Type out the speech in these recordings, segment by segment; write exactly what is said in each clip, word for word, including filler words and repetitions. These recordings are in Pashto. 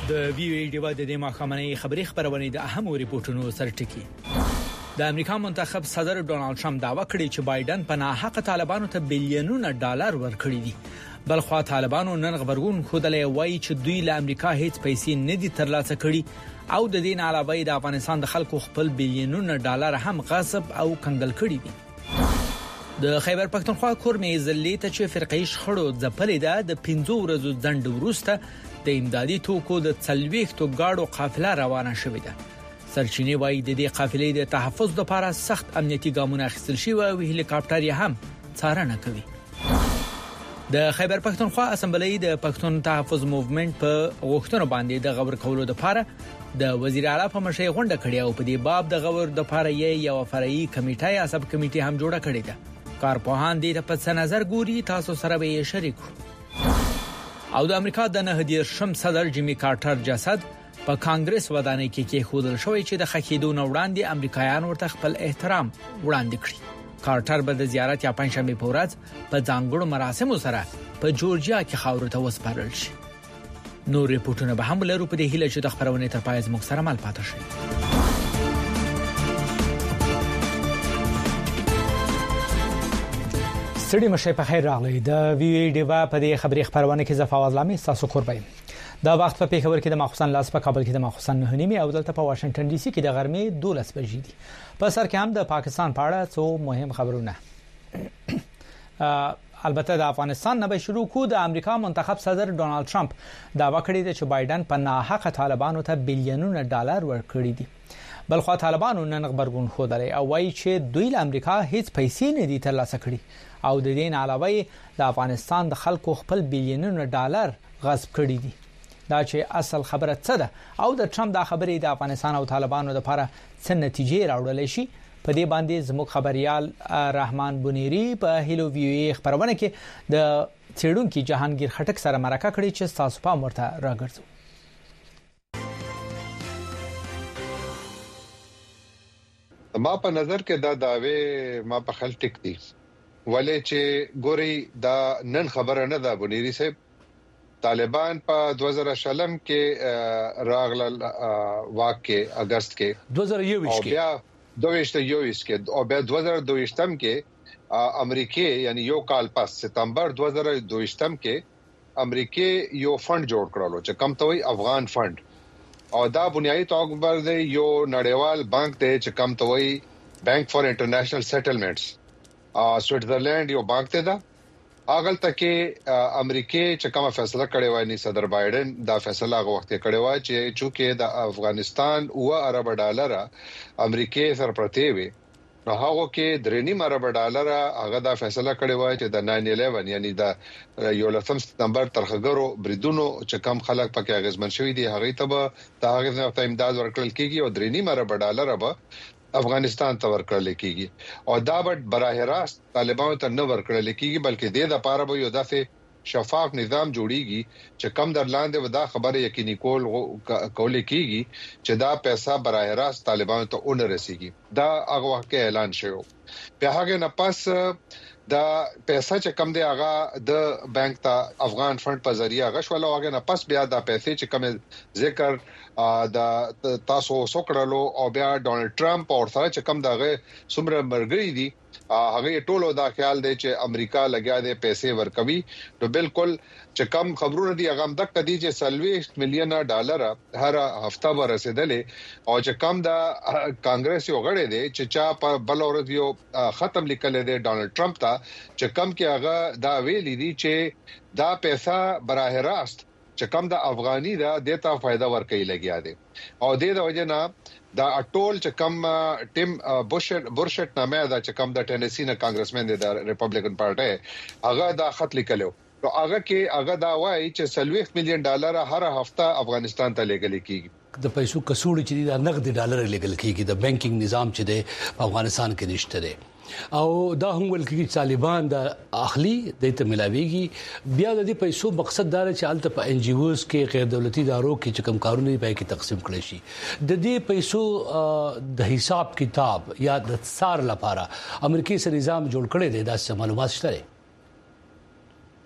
د وی وی ډیوا د دې مخامنۍ خبري خبرونه د اهمو ریپورتونو سرټکی. د امریکا منتخب صدر ډونالد ټرمپ داوا کړی چې بایدن په ناحق طالبانو ته بلیونونه ډالر ورکړي دي. بلخو طالبانو نن خبرګون خودلې وایي چې دوی له امریکا هیڅ پیسې نه دي ترلاسه کړي او د دین علاوه د افغانستان د خلکو خپل بلیونونه ډالر هم غصب او کنګل کړي دي. د خیبر پښتونخوا کورمې ضلعي ته چې فرقې شخړو ځپلې ده د پنځو ورځو ځنډ وروسته د امدادي توکو د څلويختو گاډو قافله روانه شوې ده. سرچینې وایي د دې قافلې د تحفظ لپاره سخت امنیتي ګامونه اخیستل شوي او هلیکاپټر یې هم څارنه کوي. د خیبر پښتونخوا اسمبلی د پښتون تحفظ موومېنټ په غوښتنو باندې د غور کولو لپاره د وزیر اعلی په مشرۍ غونډه کړې او په دې باب د غور لپاره یو فرعي کمیټه یا سب کمیټه هم جوړه کړې ده. کارپوهان دې په څه نظر ګوري تاسو سره به شریک او د امریکا د نه هدیر شم صدر جیمی کارټر جسد په کانګرس ودانۍ کې کې خودل شوی چې د خکېدو نه وړاندې امریکایان ورته خپل احترام وړاندې کړی. کارټر به د زیارت یا پنځشنبه په ورځ په ځانګړو مراسمو سره په جورجیا کې خاور ته وسپارل شي. نور ریپورتونه به هم لرو په دې هیله چې د خبرونه تر پای زموږ سره مل پاتې شي. سړي مشه په خیر راغلی. د وی وی ډیوا په دې خبري خبرونه کې زفاوت لامي تاسو قربای. دا وخت په پیښور کې د مخصوصن لاس په کابل کې د مخصوصن نه نیمه او دلته په واشنگټن ډي سي کې د غرمې دولس بجې دي. په سر کې هم د پاکستان په اړه څو مهم خبرونه. البته د افغانستان نه به شروع کو. د امریکا منتخب صدر ډونالد ټرمپ داوا کړی چې بایدن په ناحق طالبانو ته بلیونونه ډالر ورکړي دي. بلخو طالبانو نن خبرګون خوده او وایي چې دوی له امریکا هیڅ پیسې نه دي ترلاسه کړي او د دین علاوه د افغانستان د خلکو خپل بلیونونه ډالر غصب کړي دي. دا چې اصل خبره څه ده او د ټرمپ دا خبرې د افغانستان او طالبانو لپاره څه نتیجې راوړل شي په دې باندې زموږ خبريال رحمان بنيري په هیلو ویو خبرونه کې د چېډونکو جهانگیر خټک سره مرکه کړې چې تاسو په مرته راګرځو. ما په نظر کې دا داوی ما په خل ټیک دي ولې چې ګوري دا نن خبره نه ده. بنيري صاحب طالبان په دوه زره شلم کې راغله واقع اگست کې دوه زره یوویشت کې بیا دوه زره یوویشت کې او بیا دوه زره دویشتم کې امریکای یعنی یو کال پس ستمبر دوه زره دویشتم کې امریکای یو فند جوړ کړلو چې کم توي افغان فند او دا بنیادی توګه دی یو نړیوال بانک دی چې کم توي بانک فار انټرنیشنل سیټلمنټس سوئټزرلند یو بانک دی دا اغل تکي امریکای چې کومه فیصله کړې وای نه صدر بایدن دا فیصله هغه وخت کړې وای چې چونکه د افغانستان او ارب ډالر امریکای سره پرتی وي نو هغه کې درې نیم ارب ډالر هغه دا فیصله کړې وای چې د ناین الیون یعنی د یو لسم ستمبر ترخګرو بریدونو چې کم خلک پکې اغیزمن شوی دي هغه ته به د هغه ته امداد ورکړل کیږي او درې نیم ارب ډالر به افغانستان ته ورکړل کیږي او دا به براه راست طالبانو ته نه ورکړل کیږي بلکې د دې لپاره به یو داسې شفاف نظام جوړیږي چې کم در لاندې ودا خبره یقیني کول کول کیږي چې دا پیسې براه راست طالبانو ته اون رسیږي. دا هغه وخت اعلان شوی. په هغه نه پس دا پیسې چې کم دی هغه د بانک ته افغان فند په ذریعہ غشول او هغه نه پس بیا دا پیسې چې کم ذکر دا تاسو سوکړلو او بیا ډونالد ټرمپ او سره چې کم دغه څومره مرګري دي هغه ټولو دا خیال دی چې امریکا لګیا دی پیسې ورکوي. نو بالکل چې کم خبرونه دي هغه د کدي چې څلويښت میلیونه ډالر هر هفته ورسېدلې او چې کم دا کانګرس یو غړی دی چې چا په بل ورځ یو ختم لیکل دی ډونالد ټرمپ ته چې کم کې هغه دا ویلي دي چې دا پیسې براه راست چې کم د افغاني دا دیتا فائدہ ورکړي لګیا دي او د دې وجه نه دا ټول چې کم ټیم بوشټ بورشټ نامه دا چې کم د ټینیسی نه کانګرسمن دی د ریپبلیکن پارټي هغه دا خط لیکلو نو هغه کې هغه دا وایي چې څلويښت میلیون ډالر هر هفته افغانستان ته لګل کیږي. د پیسو کسوړي چې د نقد ډالر لګل کیږي د بانکینګ نظام چې د افغانستان کې نشته دی او دا هم ول کې طالبان د اخلي د ته ملاويږي. بیا د دې پیسو مقصد دا چې الته په ان جی اوز کې غیر دولتي ادارو کې چې کوم کارونه پای کې تقسیم کړي شي د دې پیسو د حساب کتاب یا د څار لپاره امریکای سره نظام جوړ کړي دی دا څه معلومات شته.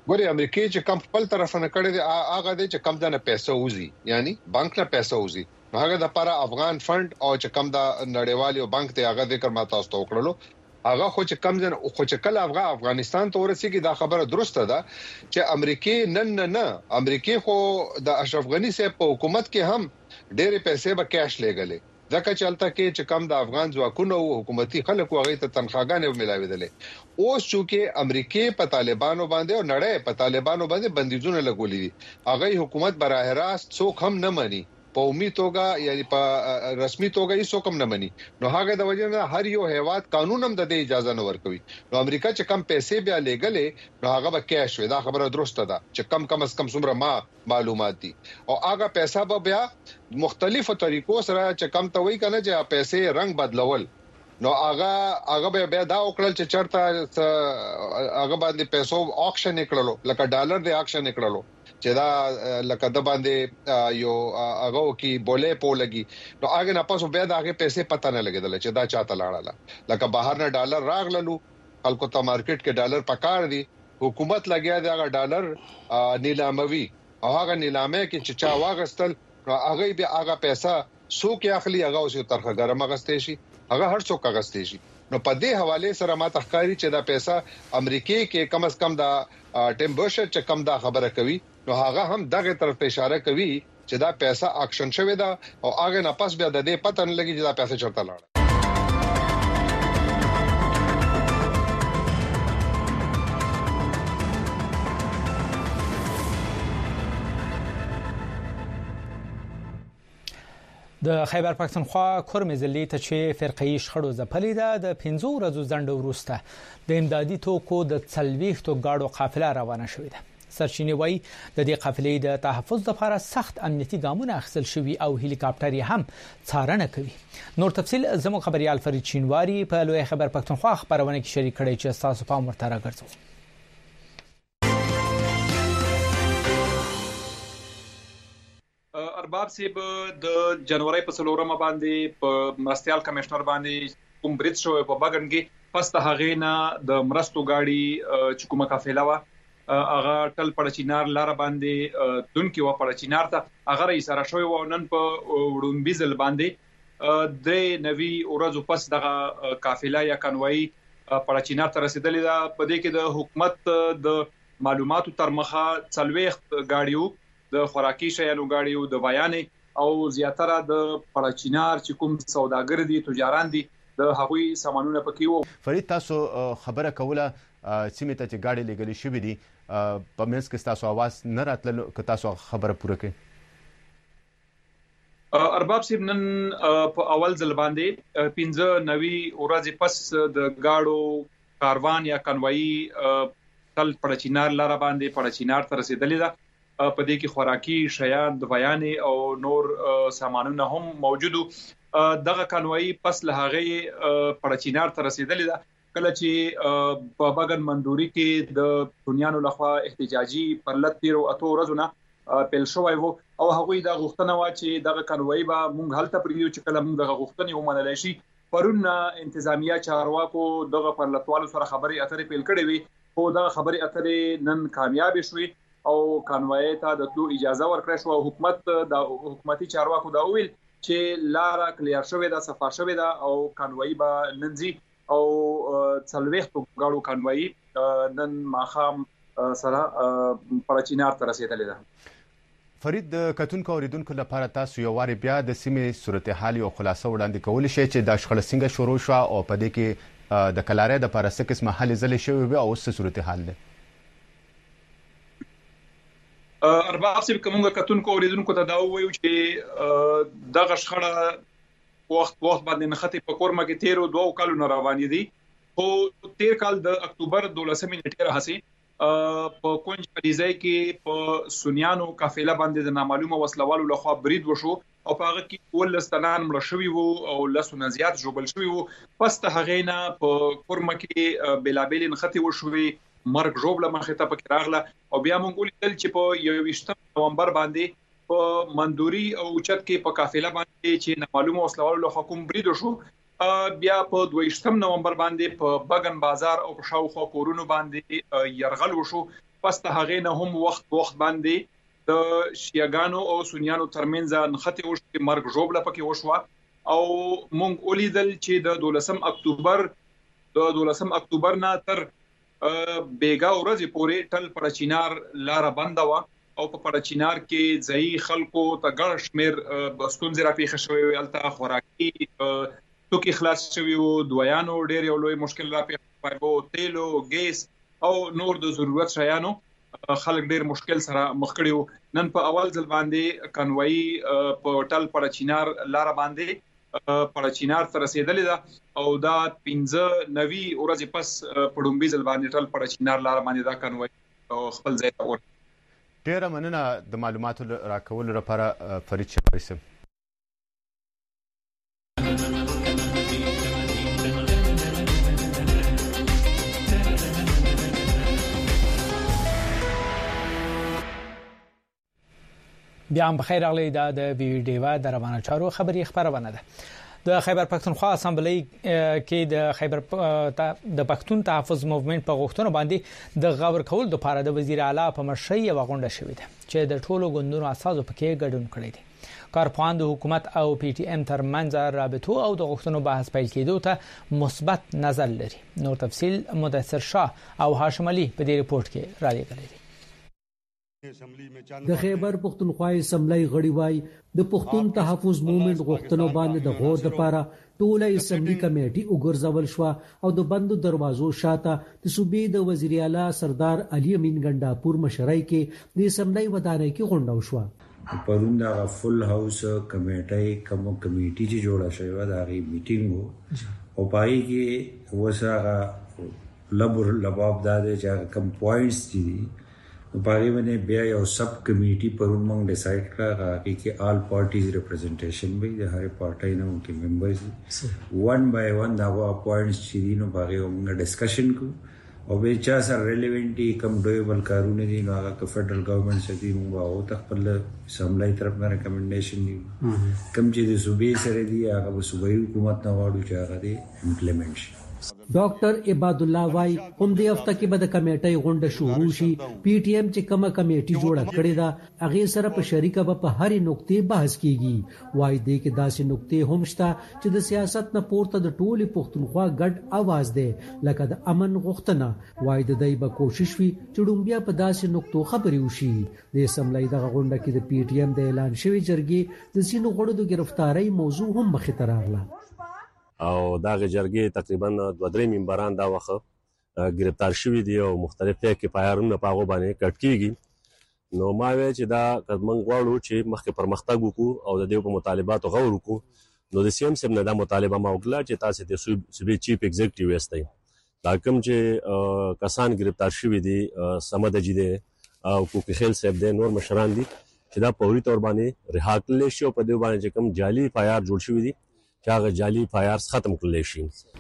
ګوري امریکای چې کم خپل طرف نه کړی دی هغه د چې کم دنه پیسې وزي یعنی بانک نه پیسې وزي هغه د لپاره افغان فند او چې کم د نړیوال یو بانک ته هغه ذکر ما تاسو ته وکړلو هغه خو چې کم ځن خو چې کله افغان افغانستان ته ورسیږي دا خبره درسته ده چې امریکای نن نه نه امریکای خو د اشرف غنی سره په حکومت کې هم ډېرې پیسې به کیش لګلې ځکه چلته کې چې کم د افغان ځواکونو او حکومتي خلکو هغه ته تنخواګانې ملاويدلې اوس چې امریکای په طالبانو باندې او نړۍ په طالبانو باندې بندیزونه لګولې دي هغه حکومت براه راست څوک هم نه مانی په عمومي توګه یعنی په رسمي توګه هیڅ کوم نه مني نو هغه د وجه نه هر یو هیواد قانون هم د دې اجازه نه ورکوي نو امریکا چې کم پیسې بیا لګلې نو هغه به کیش وي دا خبره درسته ده چې کم کم از کم څومره ما معلومات دي او هغه پیسې به بیا مختلفو طریقو سره چې کم ته وای کنه چې پیسې رنگ بدلول نو هغه هغه بیا دا وکړل چې چرته هغه باندې پیسو آکشن نکړلو لکه ډالر دی آکشن نکړلو چې دا لکه د باندې یو هغه کی بولې پو لګي نو هغه نه پاسو بیا دا هغه پیسې پته نه لګیدل چې دا چاته لاړه لکه بهر نه ډالر راغللو خلکو ته مارکیټ کې ډالر پکار دي حکومت لګیا دی هغه ډالر نیلاموي او هغه نیلامه کې چې چا واغستل هغه بیا هغه پیسې څوک اخلي هغه اوسه ترخه ګرم غستې شي هغه هر څوک غستې شي نو په دې حواله سره ما تخکاری چې دا پیسې امریکای کې کم از کم دا ټیمبرشر چې کم دا خبره کوي نو هغه هم دغه طرف ته اشاره کوي چې دا پیسې اکشن شوی دا او هغه نه پس بیا د دې پته نه لګي چې دا پیسې چرته لاړه د خیبر پښتونخوا کورم ضلعي ته چې فرقي شخړو ځپلې ده د پنځو ورځو ځنډ وروسته د امدادي توکو د څلويختو گاډو قافله روانه شوې ده سرچینې وایي د دې قافلې د تحفظ لپاره سخت امنیتي ګامونه اخیستل شوي او هلیکاپټر هم څارنه کوي نور تفصيل زموږ خبريال فرید چینواری په لوی خیبر پښتونخوا خبرونه کې شریک کړي چې تاسو په مرته راګرځو ارباب سیب د جنوري په څلورمه باندې په مرستيال کمشنر باندې کوم بریټ شو په بغن کې پس ته هغه نه د مرستو گاډي چې کومه قافله وا هغه ټل پړچینار لار باندې دونکو و پړچینار ته هغه رئیس را شوی و نن په وډونبیزل باندې د نوی اورزو پس دغه قافله یا کنوي پړچینار ته رسیدلې ده په دې کې د حکومت د معلوماتو تر مخه څلويخت گاډیو د خوراکي شیانو گاډیو د بیانې او زیاتره د پړچینار چې کوم سوداګر دي تجاران دي د هغوی سامانونه پکې وو فرید تاسو خبره کوله سیمه ته چې گاډي لګلې شوې دي په منځ کې تاسو आवाज نه راتل ک تاسو خبره پوره کړئ ارباب سیب نن په اول ځل باندې پنځه نوي ورځې پس د گاډو کاروان یا کنوي تل پړچینار لار باندې پړچینار ته رسیدلې ده په دې کې خوراکي شیان د بیانې او نور سامانونه هم موجودو دغه کنوي پس له هغه پړچینار ته رسیدلې ده کله چې په بغن مندوري کې د دنیانو لخوا احتجاجي پرلط تیر او اتو ورځونه پیل شوی وو او هغه د غوښتنه وا چې دغه کنوي به مونږ هلته پریو چې کله مونږ دغه غوښتنې ومنل شي پرون انتظامیه چارواکو دغه پرلطوالو سره خبري اترې پیل کړې وي خو دغه خبري اترې نن کامیاب شوي او کنوي ته د تلو اجازه ورکړه شو حکومت د حکومتي چارواکو دا ویل چې لار کلیر شوې ده صفه شوې ده او کنوي به ننځي او څلويخت غاړو کنوي نن ماخام سره پړچینار ته رسیدلې ده فرید د کتونکو اوریدونکو لپاره تاسو یو واری بیا د سیمې صورتحال او خلاصه وړاندې کول شي چې د شخړه څنګه شروع شو او په دې کې د کلارې د لپاره څه قسمه حل زلې شوی او څه صورتحال ده ارباب سیب کومه کتونکو اوریدونکو ته دا وایو چې دغه شخړه وخت وخت باندې نخته په کورمه کې تیرو دوه کالو نه روانې دي خو تیر کال د اکتوبر دولسمې نیټه راځي په کونج پریزای کې په سنیانو قافله باندې د نامعلومه وسلوالو لخوا برید وشو او په هغه کې ولستانان مړ شوی وو او لسونه زیات جوړل شوی وو پس ته هغه نه په کورمه کې بلابل نخته وشوي مرګ جوړه مخه ته پکې راغله او بیا مونږ ولیدل چې په یوویشتم نومبر باندې په مندوري او چت کې په قافله باندې چې نامعلومه وسلوالو له حکومت برید شو بیا په دویشتم نومبر باندې په بغن بازار او په شاوخوا کورونو باندې يرغل وشو پس ته هغه نه هم وخت وخت باندې د شیعاګانو او سنیانو ترمنځ نخته وشو مرګ جوړه پکې وشو او مونږ ولیدل چې د دولسم اکتوبر د دولسم اکتوبر نه تر بیګا ورځې پورې ټل پر چینار لار بنده و او په پر چینار کې ځای خلکو ته ګڼ شمیر بستون زرا پیښ شوی الته خوراکي توکي خلاص شوی او دویانو ډېر یو لوی مشکل را پیښ شوی تیلو ګیس او نور د ضرورت شیانو خلک ډېر مشکل سره مخ کړیو نن په اول ځل باندې کنوي په ټل پر چینار لار باندې پر چینار تر رسیدلې ده او دا پنځه نوي ورځې پس پړومبي ځل باندې ټل پر چینار لار باندې دا کنوي خپل ځای ته ور ډیره مننه د معلوماتو راکول لپاره فرید شاوی سم. بیا هم بخیر اغلی دا د ویډیو د روانه چارو خبري خبرونه ده. د خیبر پښتونخوا اسمبلی کې د خیبر د پښتون تحفظ موومېنټ په غوښتنه باندې د غور کول د پاره د وزیر اعلی په مشرۍ یو غونډه شوې ده چې د ټولو ګوندونو اساسو پکې ګډون کړی دی. کارپوهان د حکومت او پی ټی ایم ترمنځ رابطو او د غوښتنو بحث پیل کېدو ته مثبت نظر لري. نور تفصيل مدثر شاه او هاشم علي په دې ریپورت کې را لېږلي دي. د خیبر پښتونخوا اسمبلی غړي وای د پښتون تحفظ موومېنټ غوښتنو باندې د غور لپاره ټوله اسمبلی کمیټي وګرځول شو او د بندو دروازو شاته د صوبې د وزیر اعلی سردار علي امین ګنڈاپور مشرۍ کې د اسمبلی ودانۍ کې غونډه وشوه. پرون دا فل هاوس کمیټي کوم کمیټي چې جوړه شوی و دا غي میټینګ او پای کې وسره لبر لباب دا چې کم پوینټس دي باغی باندې بیا یو سب کمیټي پرون موږ ډیسایډ کړه چې آل پارټیز ریپرزنټیشن به د هر پارټای نه کې ممبرز ون بای ون دا اپوینټس چې دي نو باغی موږ ډسکشن کو او به چا سره ریلیونټي کم ډویبل کارونه دي نو هغه ک فدرل ګورنمنت سره دي موږ او تخپل سملای طرف نه ریکمنډیشن دي کم چې د صوبې سره دي هغه صوبې حکومت نه واړو چې هغه دي امپلیمنټ شي. ډاکټر عباد الله وای هم د هفته کې به د کمیټې غونډه شروع شي. پی ټی ایم چې کومه کمیټي جوړه کړې ده هغه سره په شریکه به په هرې نقطې بحث کیږي. وای دې کې داسې نقطې هم شته چې د سیاست نه پورته د ټولي پښتونخوا ګډ आवाज دی لکه د امن غوښتنه. وای د دې به کوشش وي چې ډومبیا په داسې نقطو خبري وشي. د اسمبلی د غونډه کې د پی ټی ایم د اعلان شوی جرګې د سینو غړو د گرفتاری موضوع هم مخې ته راغله او داغه جرګې تقریبا دوه درې ممبران دا وخت گرفتار شوي دي او مختلف کې پایارونه پاغو باندې کټ کیږي. نو ما وی چې دا قدمن غواړو چې مخکې پرمختګ وکړو او د دې په مطالباتو غور وکړو نو د سیم سم نه دا مطالبه ما وکړه چې تاسو د صوبې چیف ایگزیکټیو وستای دا کوم چې کسان گرفتار شوي دي سمد جدي او کوکي خیل صاحب د نور مشران دي چې دا پوري تور باندې رها کړل شي او په دې باندې کوم جعلي پایار جوړ شوی دي چاغه جعلي پایارز ختم کړل شي.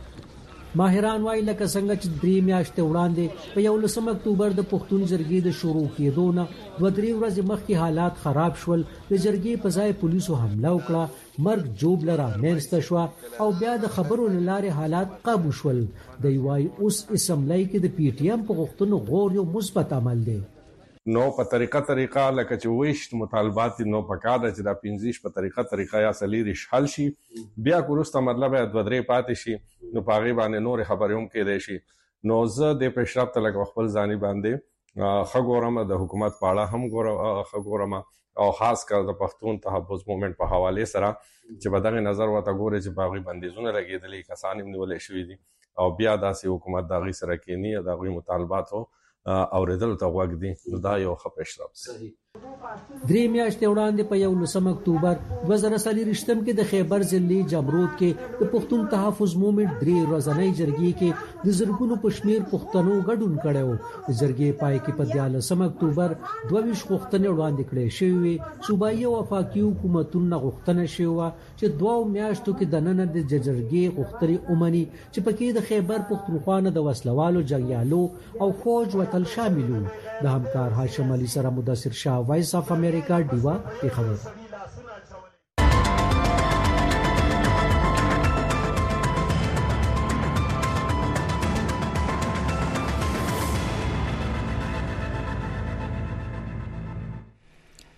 ماهران وايي لکه څنګه چې درې میاشتې وړاندې په یولسم اکتوبر د پښتون جرګې د شروع کېدو نه دوه درې ورځې مخکې حالات خراب شول. د جرګې په ځای پولیسو حمله وکړه مرګ جوب لرا منځته شو او بیا د خبرو لاره حالات قابو شول. د وای اوس اسمبلی کې د پی ټی ایم په غوښتنو غور یو مثبت عمل دی. نو په طریقه طریقه لکه چې ویشت مطالبات نو پکاده چې دا پنځیش په طریقه طریقه یا سلیری حل شي بیا کورسته مطلب د درې پاتې شي نو پاغي باندې نور خبرې هم کې دي شي. نو زه د پېشرفت لکه خپل ځاني باندې خګورم د حکومت پاړه هم ګور خګورم او خاص کر د پښتون تحفظ موومېنټ په حواله سره چې بدغه نظر وته ګوري چې پاغي بندیزونه لګیدلې کسان هم نیولې شوې دي او بیا داسې حکومت دغه سره کې نه دغه مطالباتو اوریدل ته وګ دي نو دا یو ښه پیشرفت دی. درې میاشتې وړاندې په یولسم اکتوبر دوه زره څلوېښتم کې د خیبر ضلعي جمرود کې د پښتون تحفظ موومېنټ درې ورځنۍ جرګې کې د زرګونو پښمیر پښتنو ګډون کړو. د جرګې پای کې په دیارلسم اکتوبر دوه ویشت غوښتنې وړاندې کړې شوې. صوبایي او وفاقي حکومتونو غوښتنه شوه چې دوه میاشتو کې د نن د جرګې غوښتنې اومني چې پکې د خیبر پښتونخوا نه د وسلوالو جنگیالو او فوج وتل شاملو. د همکار هاشم علي سره مدثر شاه وایس اف امریکا دیوا پیښور.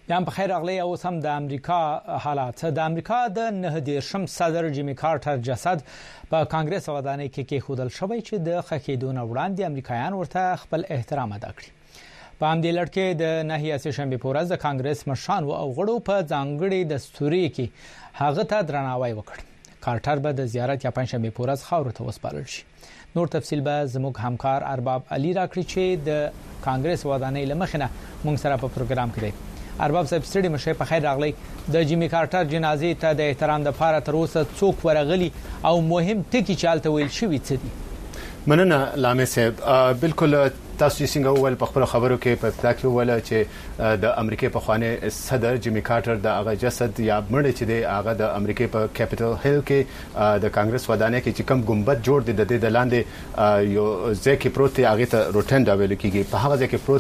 یم په خیر اغلی او سم د امریکا حالات د امریکا د نه دیرشم صدر جیمی کارټر جسد په کانګرس ودانۍ کې کې خودل شوی چې د خکېدون وړاندې امریکایان ورته خپل احترام ادا کړی په همدې لړ کې د نهي سه شنبه په ورځ د کانګرس مشران او غړو په ځانګړي دستوري کې هغه ته درناوی وکړ کارټر به د زیارت یا پنځشنبه په ورځ خاور ته وسپارل شي نور تفصیل به زموږ همکار ارباب علي راکړي چې د کانګرس ودانۍ لمخنه مونږ سره په پروګرام کې دی ارباب صاحب ستړي مشه په خیر راغلی د جیمی کارټر جنازې ته د احترام د لپاره تر اوسه څوک ورغلی او مهم ټکی چالت ویل شوی څه دي مننه لامه صاحب بالکل تاسو څنګه ول په خبرو خبرو کې په ابتدا کې ول چې د امریکای په خوانه صدر جیمی کارټر د هغه جسد یا مړ چې دی هغه د امریکای په کیپټل هیل کې د کانګرس ودانۍ کې چې کوم ګمبد جوړ دی د دې د لاندې یو ځکه پروت هغه ته روټنډا ویل کېږي په هغه ځکه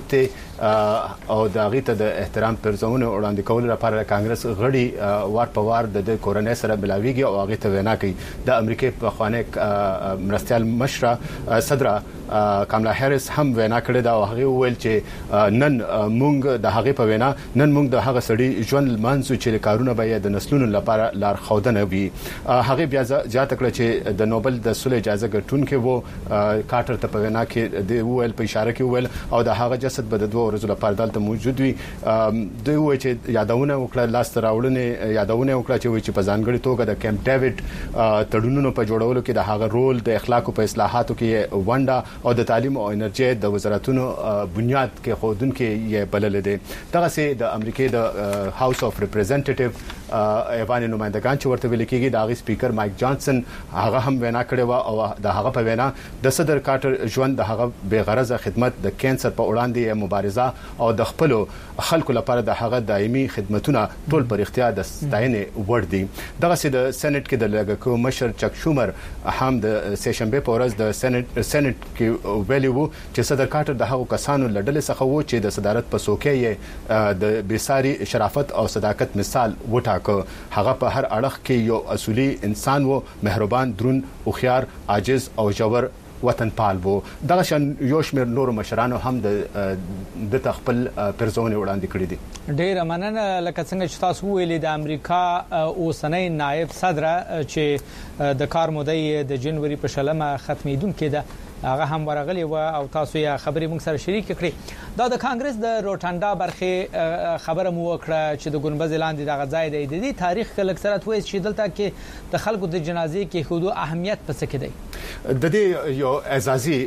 پروت او د هغه ته د احترام پرځونه وړاندې کول لپاره کانګرس غړي وار په وار د کورونای سره بلاویږي او هغه ته وینا کوي د امریکای په خوانه مرستيال مشره صدر کاملا هریس هم وینا کړې دا هغه ویل چې نن مونږ د هغه په وینا نن مونږ د هغه سړي ژوند منځو چې کارونه به د نسلونو لپاره لار خودنه وي هغه بیا ځات کړ چې د نوبل د صلح اجازه ګټونکو وو کارټر ته په وینا کې د ویل په اشاره کې ویل او د هغه جسد به د دوه ورځې لپاره دلته موجود وي دوی وایي چې یادونه وکړه لاس راوړنه یادونه وکړه چې وایي چې په ځانګړي توګه د کیمپ ډیوډ تړونونو په جوړولو کې د هغه رول د اخلاقو په اصلاحاتو کې ونډه او د تعلیم او انرژي د وزارتونو بنیاد کې خودن کې یې بلل دي دغه سي د امریکای د هاوس اف ریپرزنټیټیو ایوان نمائندگان چې ورته ویل کېږي د هغه سپیکر مایک جانسن هغه هم وینا کړې و او د هغه په وینا د صدر کارټر ژوند د هغه بے غرضه خدمت د کینسر په وړاندې مبارزه او د خپل خلکو لپاره د هغه دایمي خدمتونه ټول پر اختیار د ستاینې وړ دي دغه سي د سېنات کې د لګکو مشر چک شومر هم د سېشنبه په ورځ د سېنات سېنات کې ویلي وو چې صدر کارټر د هغو کسانو لړل څخه وو چې د صدارت په سوکې د بیساري شرافت او صداقت مثال وټاکو هغه په هر اړخ کې یو اصولي انسان وو مهربان درون او خيار عاجز او جوور وطن پال وو دغه شان یو شمېر نور مشرانو هم د د تخپل پرځونه وړاندې کړی دي ډیر مننه لکه څنګه چې تاسو ویلي د امریکا اوسنۍ نائب صدر چې د کار مودې د جنوري په شلمه ختمېدونکې ده هغه هم ورغلی و او تاسو یې خبرې موږ سره شریک کړې دا د کانګرس د روټانډا برخه خبره مو وکړه چې د ګنبد لاندې دغه ځای دی د دې تاریخ کې لکثرت وایي چې دلته کې د خلکو د جنازې کې خودو اهمیت پس کې دی د دې یو اعزازي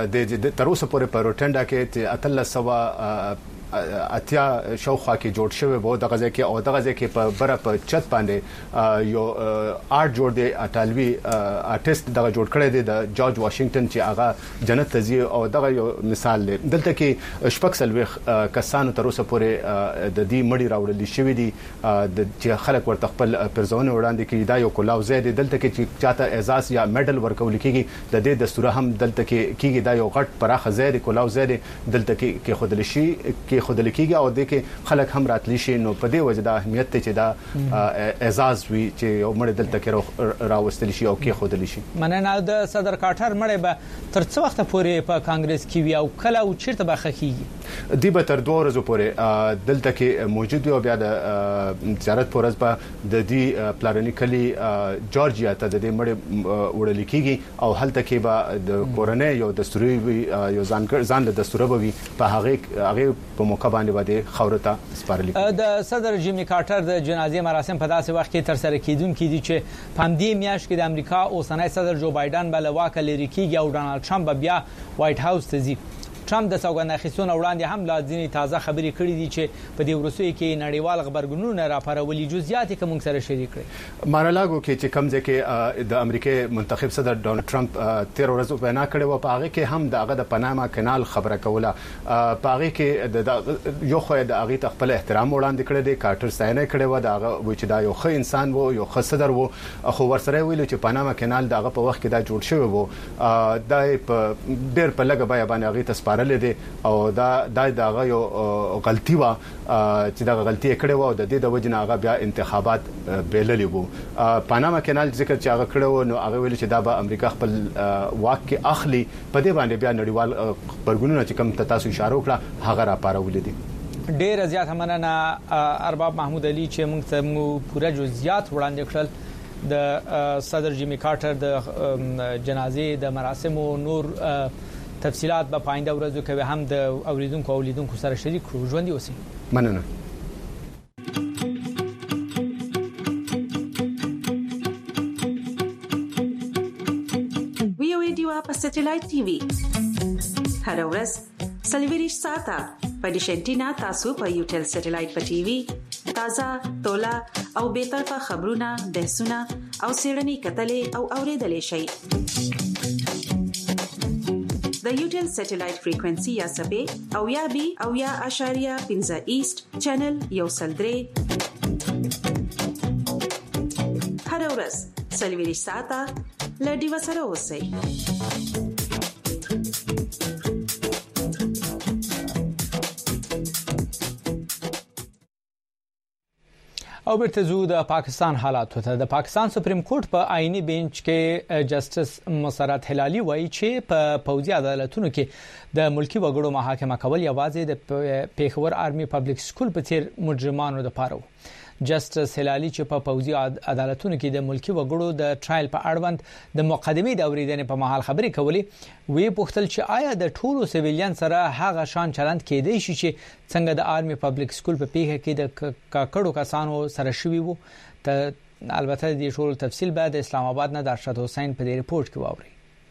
د تر اوسه پورې په روټانډا کې اتل سوا اتیا شوخه کې جوړ شوی وو د غزه کې او د غزه کې په بره په چت باندې یو آرت جوړ دی اټالوي آرټیست دغه جوړ کړی دی د جورج واشنگټن چې هغه جنت تزي او دغه یو مثال دی دلته کې شپږ سلويخ کسانو تر اوسه پورې د دې مړی راوړل شوی دی د چې خلک ورته خپل پرځونه وړاندې کوي دا یو کلاو زیاده دلته کې چې چاته اعزاز یا میډل ورکول کیږي د دې دستور هم دلته کې کیږي دا یو غټ پراخه زیاده کلاو زیاده دلته کې کې خودل شي کې خودل کیږي او د کې خلک هم راتلی شي نو په دې وجه د اهمیت ته چې دا اعزاز وي چې یو مړ دلته کې راوستل شي او کې خودل شي مننه د صدر کارټر مړ به تر څو وخت پورې په کانګرس کې وي او کله او چیرته به خخیږي دی به تر دوه ورځې پورې دلته کې موجود وي او بیا د زیارت پورز به د دې پلانري کلی جورجیا ته د دې مړ وړل کیږي او هلته کې به د کورنۍ یو دستوري یو ځان ځان له دستور به وي په هغه هغه په موقع باندې باندې خاورته سپارل د صدر جیمی کارټر د جنازې مراسم په داسې وخت کې تر سره کیدونکې دي چې پاندې میاشت کې د امریکا اوسنۍ صدر جو بایدن بل واکه لري کیږي او ډانلډ ټرمپ بیا وایټ هاوس ته ځي ټرمپ د سوګند اخیستون وړاندې هم لازمي تازه خبري کړې دي چې په دې ورسوي کې نړیوال خبرګونونه راپارولي جزئیات کې موږ سره شریک کړي مارلاګو کې چې کمزې کې د امریکای منتخب صدر ډونالد ټرمپ تیر ورځ وینا کړې و په هغه کې هم دغه د پناما کانال خبره کوله په هغه کې د یو خو د هغه خپل احترام وړاندې کړی دی کارټر ستاینه کړې و دغه و چې دا یو ښه انسان وو یو ښه صدر وو خو ورسره ویلو چې پناما کانال دغه په وخت کې دا جوړ شوی وو دا په ډېر په لګ بیا باندې هغه تسپارل دي او دا د دغه یو غلطي و چې دا غلطي کړې و او د دې د وجنه هغه بیا انتخابات بیللی وو پاناما کانال ذکر چې هغه کړو نو هغه ویل چې دا به امریکا خپل واک کې اخلي په دې باندې بیا نړیوال خبرګونونه چې کوم تاسو اشاره وکړه هغه را پارول دي ډېر زیات مننه ارباب محمود علي چې موږ ته پوره جزئیات وړاندې کړل د صدر جیمی کارټر د جنازې د مراسم او نور تفصيلات په پاینده ورځو کې هم د اوریدونکو اولیدونکو سره شریک کړو. ژوندۍ اوسئ. مننه. وی او ایډیو په سټلایټ ټي وي هر ورځ سلیویریش ساته په ډیشنټینا تاسو په یوټل سټلایټ په ټي وي تازه تولا او به طرفه خبرونه بحثونه او سیړنی کتلې او اوریدلې شي د یوټل سټلایټ فریکوئنسي یا سبې او یا بي او یا اشاریه پنځه ایست چینل یو سلدري هر ورځ سلیویریش ساته لډي وسره اوسئ. او برته زو د پاکستان حالات ته د پاکستان سپریم کورټ په آئینی بنچ کې جسټس مسرت هلالي وایي چې په پوځي عدالتونو کې د ملکی وګړو محاکمه کول یوازې د پیښور آرمي پبلک سکول په تیر مجرمانو د پاره جسټس هلالي چې په پوځي عدالتونو کې د ملکی وګړو د ټرایل په اړوند د مقدمې د اوریدنې په مهال خبرې کولې وی پوښتل چې آیا د ټولو سیویلیان سره هغه شان چلند کېدای شي چې څنګه د آرمي پبلک سکول په پیښه کې د کاکړو کسانو سره شوی وو. ته البته د ټولو تفصیل بعد اسلام آباد نه د ارشد حسین په دې ریپورت کې واوري.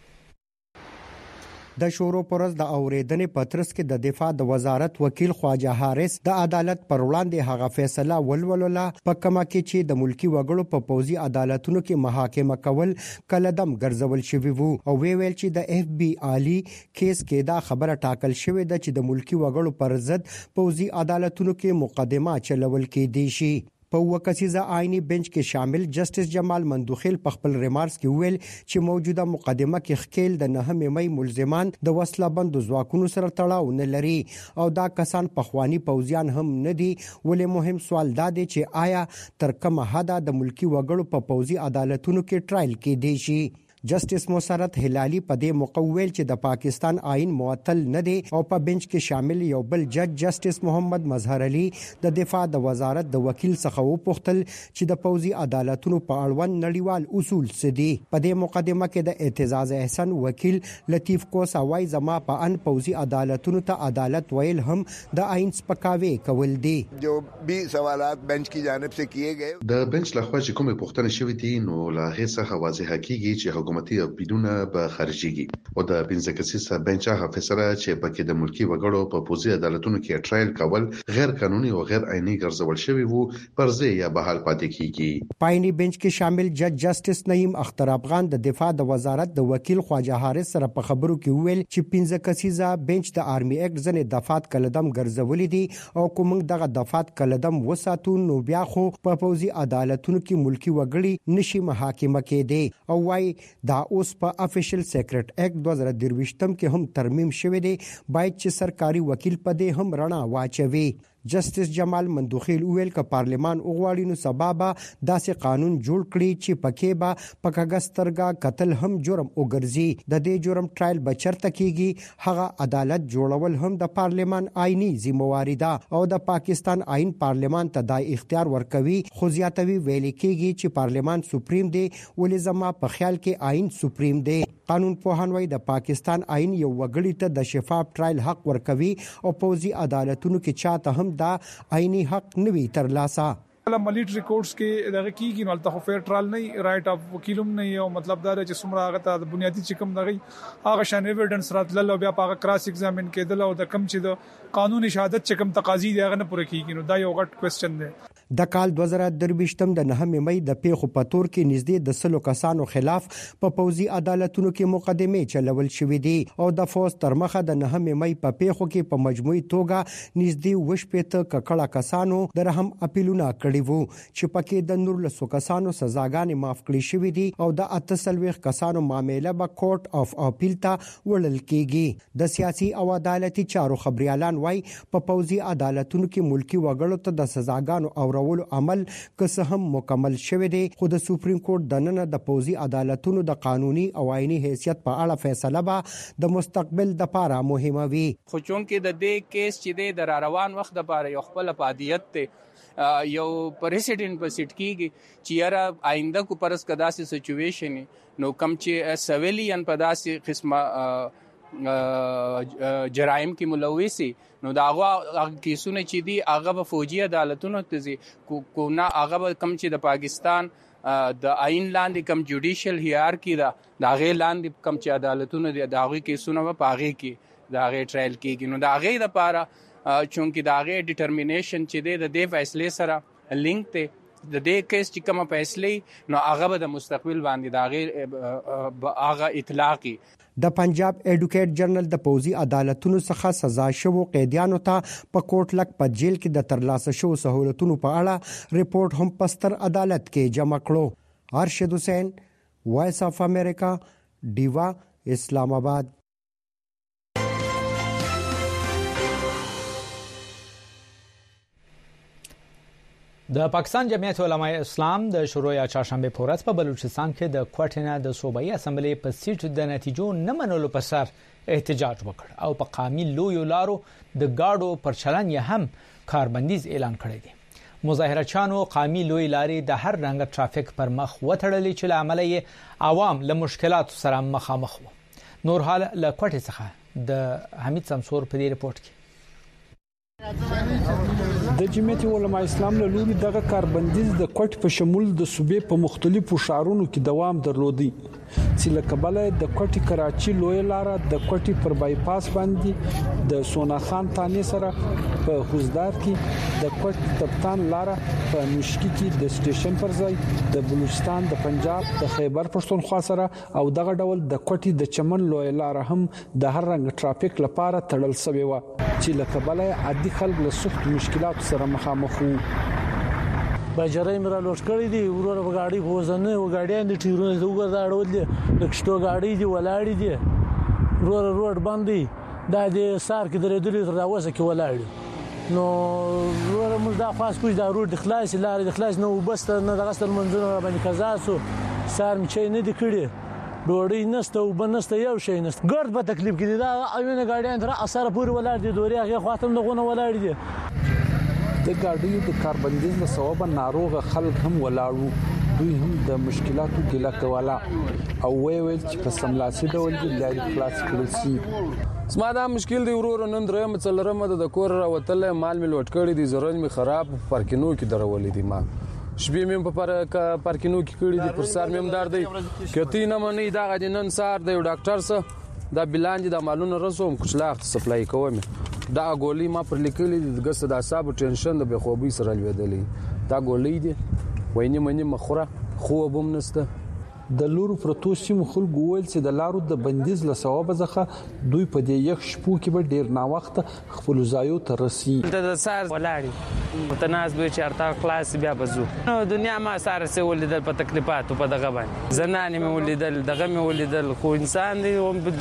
د شورو پرز د اوریدنې پترس کې د دفاع د وزارت وکیل خواجه حارث د عدالت پر وړاندې هغه فیصله ولولله په کما کې چې د ملکی وګړو په پوځي عدالتونو کې محاکمه کول کلدم ګرځول شوی وو او وی ویل چې د اف بی عالی کیس کې دا خبره ټاکل شوې ده چې د ملکی وګړو پر ضد پوځي عدالتونو کې مقدمه چلول کې دي شي. په وکسیزه آئینی بنچ کې شامل جسټس جمال مندوخیل په خپل ریمارکس کې ویل چې موجوده مقدمه کې خکیل د نهمې مې ملزمان د وسله بندو ځواکونو سره تړاو نه لري او دا کسان په خواني پوځیان هم نه دي. ولې مهم سوال دا دی چې آیا تر کومه حد د ملکی وګړو په پوځي عدالتونو کې ټرایل کې دي شي. جسټس مسرت هلالي په دې مقویل چې د پاکستان آئین معطل نه دی او په بنچ کې شامل یو بل جج جسټس محمد مظهر علي د دفاع د وزارت د وکیل څخه وپوښتل چې د پوځي عدالتونو په اړوند نړیوال اصول څه دي. په دې مقدمه کې د اعتزاز احسان وکیل لطیف کوسا وايي زما په ان پوځي عدالتونو ته عدالت ویل هم د آئین سپکاوي کول دي. جو بھی سوالات بنچ کی جانب سے کیے گئے د بنچ لخوا چې کومه پوښتنه شوې دي نو لا هیڅ واضح کیږي چې حکومتي او بدون به خارجيږي او د پنځه کسیزه بنچ هغه فیصله چې پکې د ملکی وګړو په پوځي عدالتونو کې ټرایل کول غیر قانوني او غیر عیني ګرځول شوی وو پرځه یا بحال پاتې کیږي. پاینی بنچ کې شامل جج جسټس نعیم اختر افغان د دفاع د وزارت د وکیل خواجه حارث سره په خبرو کې ویل چې پنځه کسیزه بنچ د آرمي اکټ ځنې دفعات کلدم ګرځولې دي او کوم دغه دفعات کلدم وساتو نو بیا خو په پوځي عدالتونو کې ملکی وګړي نشي محاکمه کېدي او وايي دا اوس په افیشل سیکریټ اکټ دوه زره درویشتم کې هم ترمیم شوی دی باید چې سرکاري وکیل په دې هم رڼا واچوي. جسټس جمال مندوخیل ویل ک پارلیمان اوغواړي نو سبب داسې قانون جوړ کړي چې پکې به پکګسترګه قتل هم جرم وګرځي. د دې جرم ټرایل بچرته کیږي هغه عدالت جوړول هم د پارلیمان آئینی ذمہواری ده او د پاکستان آئین پارلیمان ته د اختیار ورکوي خو زیاتوي ویل کیږي چې پارلیمان سپریم دی ولې زما په خیال کې آئین سپریم دی. قانون پوهانوي د پاکستان آئین یو وګړي ته د شفاف ټرایل حق ورکوي او پوځي عدالتونو کې چاته هم دا آئینی حق نوي ترلاسه. ملیټری کورټس کې دغه کیږي نو تاسو فیر ټرایل نه رائټ اف وکیلوم نه یو مطلب دا چې څومره هغه ته بنیادی چې کوم دغه هغه شان ایویډنس راتلل او بیا هغه کراس ایگزامین کېدل او د کم چې د قانوني شهادت چې کوم تقاضي دی هغه نه پوره کیږي نو دا یو غټ کوېسچن دی. د کال دوه زره درویشتم د نهمې مې د پیښو په تور کې نږدې د سلو کسانو خلاف په پوځي عدالتونو کې مقدمه چلول شوې دي او د فوز تر مخه د نهمې مې په پیښو کې په مجموعي توګه نږدې وشپېته ککړه کسانو د رحم اپیلونه کړي کړی وو چې پکې د نور له کسانو سزاګانې معاف کړې شوې دي او د اتسلويخ کسانو معاملې به کورټ اف اپیل ته وړل کیږي. د سیاسي او عدالتي چارو خبريالان وای په پوزي عدالتونو کې ملکی وګړو ته د سزاګانو اورولو عمل که هم مکمل شوی دی، خو د سپریم کورټ د نن د پوزي عدالتونو د قانوني او آئینی حیثیت په اړه فیصله به د مستقبل د لپاره مهمه وي. خو چونکې د دې کیس چې د روان وخت لپاره یو خپل پادیت ته یو پریسیډنټ په سیټ کېږي چې یاره آینده کو پرس کدا سي سچويشن نو کم چې سویلین په داسې قسمه جرایم کې ملوثي نو دا هغه کیسونه چې دي هغه په فوجي عدالتونو ته ځي کو نه هغه کم چې د پاکستان د آئین لاندې کم جوډیشل هیرارکی دا د هغه لاندې کم چې عدالتونو دي دا هغه کیسونه په هغه کې دا هغه ټرایل کېږي نو دا هغه لپاره چونکې دا هغه ډیټرمینیشن چې دی د دې فیصله سره لینک ته د دې کیس چې کومه فیصله نو هغه به د مستقبل باندې دا هغه هغه اطلاقي. د پنجاب ایډوکیټ جرنل د پوزي عدالتونو څخه سزا شوو قیدیانو ته په کوټ لک په جیل کې د ترلاسه شوو سہولتونو په اړه ریپورت هم پستر عدالت کې جمع کړو. ارشد حسین، وایس اف امریکا، ډیوا، اسلام آباد. د پاکستان جمعیت علماء اسلام د شروع یا چهارشنبه په ورځ په بلوچستان کې د کوټینه د صوبایي اسمبلی په سیټ د نتیجو نه منلو په سر احتجاج وکړ او په قامي لویو لارو د گاډو پر چلن یې هم کاربندیز اعلان کړی دی. مظاهرچیانو قامي لوی لارې د هر رنګ ټرافیک پر مخ وتړلې چې له امله یې عوام له مشکلاتو سره مخامخ وو. نور حال له کوټې څخه د حمید سمسور په دې رپورت کې. د جمعیت علماء اسلام له لوري دغه کاربندیز د کوټ په شمول د صوبې په مختلفو ښارونو کې دوام درلودي چې لکبل د کوټ کراچي لوی لار د کوټ پر بایپاس باندې د سونا خان تانه سره په خوزدار کې د کوټ کپتان لار په مشکی کې د سټیشن پر ځای د بلوچستان د پنجاب د خیبر پښتونخوا سره او دغه ډول د کوټ د چمن لوی لار هم د هر رنګ ټرافیک لپاره تړل شوی و چې لکبل عادي خلک له سخت مشکلات سره مخامخ وو. بجرای مرا لوټ کړی دی ورور وګاډي غوزنه وګاډي د ټیرونو زوګر دا اړول دي لکشتو گاډي دی ولاړی دی ورور روډ باندې دا د سار کې درې درې تر اوسه کې ولاړی نو ورور موږ دا خاص کوی دا روډ خلاص لارې د خلاص نو بس نه د غسل منځونه باندې قضا سو سار مچې نه دی کړی ډوړی نسته او بنسته یو شی نسته ګرد په تکلیف کې دا اوینه گاډیان تر اثر پورې ولاړ دي دوری هغه خاطم دغه ولاړ دي. د ګاډیو د کاربندیز له سبب ناروغ خلک هم ولاړو دوی هم د مشکلاتو ګیله کوله او وی ویل چې په سملاسي ډول د لارې خلاص کړل شي. زما دا مشکل دی ورور نن درېم څلرمه د کور راوتل مال می لوټ کړی دي زرن می خراب پارکینو کې درولې دي ما شپې مې په پر پارکینو کې کړی دي پر سار مې دار دی کته نه منې دا غدي نن سار دی ډاکټر سره دا بلانج د مالونو رسوم کچلاخت سپلای کوم دا ګولې ما پر لیکلې د ګس د اعصاب ټینشن د بخوبي سره لویدلې دا ګولې دي ویني منی مخوره خو بم نسته. د لورو پروتوسي مخل ګوول چې د لارو د بندیز له ثواب ځخه دوی په دې یخ شپو کې به ډیر نا وخت خپل ځایو ته رسي. د سار ولاړی متناسب چې ارتا کلاس بیا بزو نو دنیا ما سره سه ولیدل په تکلیفاتو په دغه باندې زنانې مې ولیدل دغه مې ولیدل خو انسان دی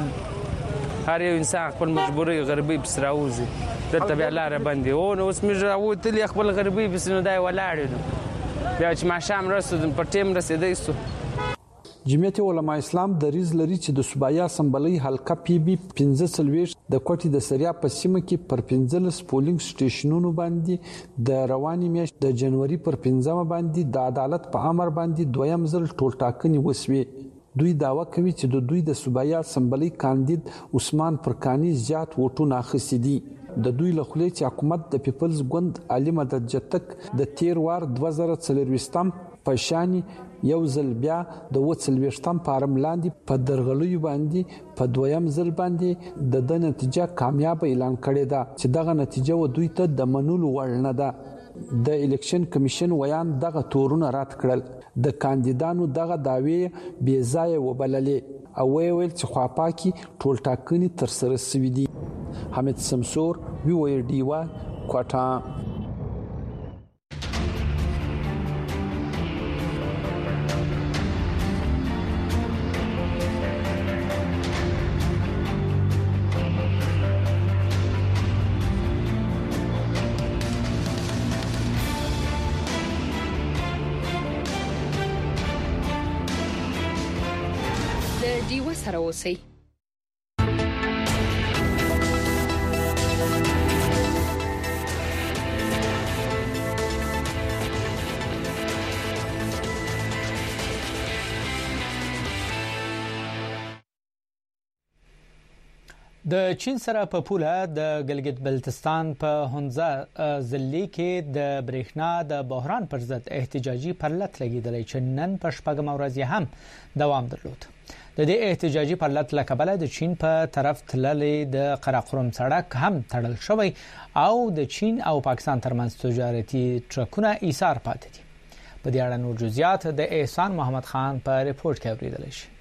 هر یو انسان خپل مجبوري غربي بسراوزي دلته بیا لار باندې او نو اوس مې راوتل خپل غربي بس نو دای ولاړ بیا چې ما شام رسیدم په ټیم رسیدای سو. جمعیت علماء اسلام د ریز لري چې د صوبایي اسمبلی حلقه پی بي پنځه سلويش د کوټي د سریا په سیمه کې پر پنځلس پولینګ سټیشنونو باندې د رواني میاشت د جنوري پر پنځمه باندې د عدالت په امر باندې دویم ځل ټول ټاکنې وسوي. دوی داوا کوي چې د دوی د صوبایي اسمبلی کاندید عثمان پرکانی زیات ووټونه اخیستي دي. د دوی له خلې چې حکومت د پیپلز ګوند علي مدد جتک د تیر وار دوه زره څلرويشتم په شان یو ځل بیا د وڅلويشتم پارم لاندې په درغلي باندې په دویم ځل باندې د د نتیجه کامیاب اعلان کړی دا چې دغه نتیجه و دوی ته د منلو وړ نه ده. د الیکشن کمیشن ویان دغه تورونه رات کړل. د کاندیدانو دغه داوی بې ځای وبللې او ویل چې خواپاکي ټول ټاکنې تر سره شوې دي. حمید سمسور وی وی ډیوا کوټا. ډیو سره اوسئ. د چین سره په پوله د ګلګت بلتستان په هونزا ضلع کې د برېښنا د بحران پر ضد احتجاجي پرلط لګیدلی چې نن په شپږم ورځ هم دوام درلود. د دې احتجاجي پرلط له کبله د چین په طرف تللې د قراقرم سړک هم تړل شوی او د چین او پاکستان ترمنځ تجارتي ټرکونه ایثار پاتې دي. په دې اړه نور جزئیات د احسان محمد خان په ریپورت کې اوریدل شي.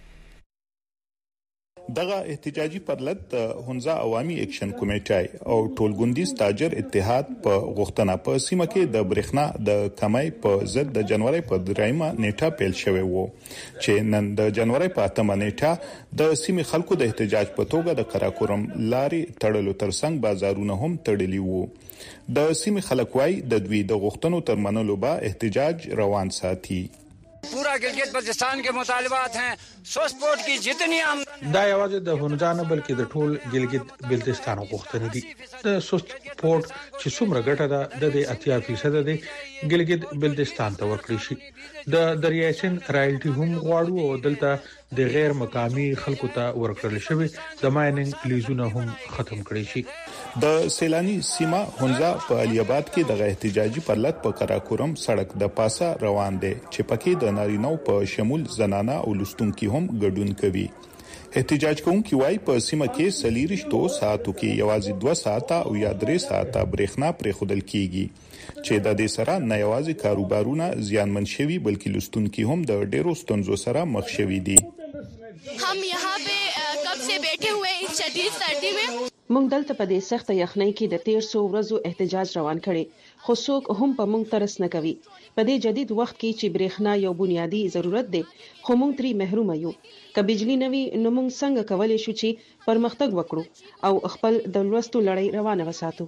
دغه احتجاجي پرلط د هونزا عوامي اکشن کمیټه او ټولګوندیز تاجر اتحاد په غوښتنه په سیمه کې د برېښنا د کمای په ضد د جنوري په دریمه نیټه پیل شوی وو چې نن د جنوري په اتمه نیټه د سیمې خلکو د احتجاج په توګه د قراقرم لاري تړلو ترڅنګ بازارونه هم تړلي وو. د سیمې خلک وايي د دوی د غوښتنو تر منلو به احتجاج روان ساتي. पूरा गिलगित बल्तिस्तान के मुतालबात हैं. सोस्पोर्ट की जितनी हम دا یوازې د هونزا نه بلکې د ټول ګلګت بلتستان غوښتنې دي. د سوسپورت چې څومره ګټه ده د دې اتیا فیصد ده ګلګت بلتستان ته ورکړي شي. د دریای سند رایلټي هم غواړو او دلته د غیر مقامی خلکو ته ورکړل شوی د مایننګ لیزونه هم ختم کړي شي. د سیلانی سیمه هونزا په علي آباد کې د احتجاجي پرلط په قراقرم سړک د پاسه روان دي چې پکې د نارینو په شمول زنانه او لستونکي هم ګډون کوي. احتجاج کوونکي وايي په سیمه کې سلیریشتو ساعتو کې یوازې دوه ساعته او یا درې ساعته برېښنا پرې خودل کیږي چې د دې سره نه یوازې کاروبارونه زیانمن شوي بلکې لستونکي هم د ډېرو ستونزو سره مخ شوي دي. हम यहाँ पे कब से बैठे हुए इस शदीद सर्दी में. موږ دلته په دې سخت یخنۍ کې د تیر څو ورځو احتجاج روان کړي خو څوک هم په موږ ترس نه کوي. په دې جدید وخت کې چې برېښنا یو بنیادی ضرورت دی خو موږ ترې محروم یو. که بجلی نوي نو موږ څنګه کولای شو چې پرمختګ وکړو او خپل د لوستو لړۍ روانه وساتو.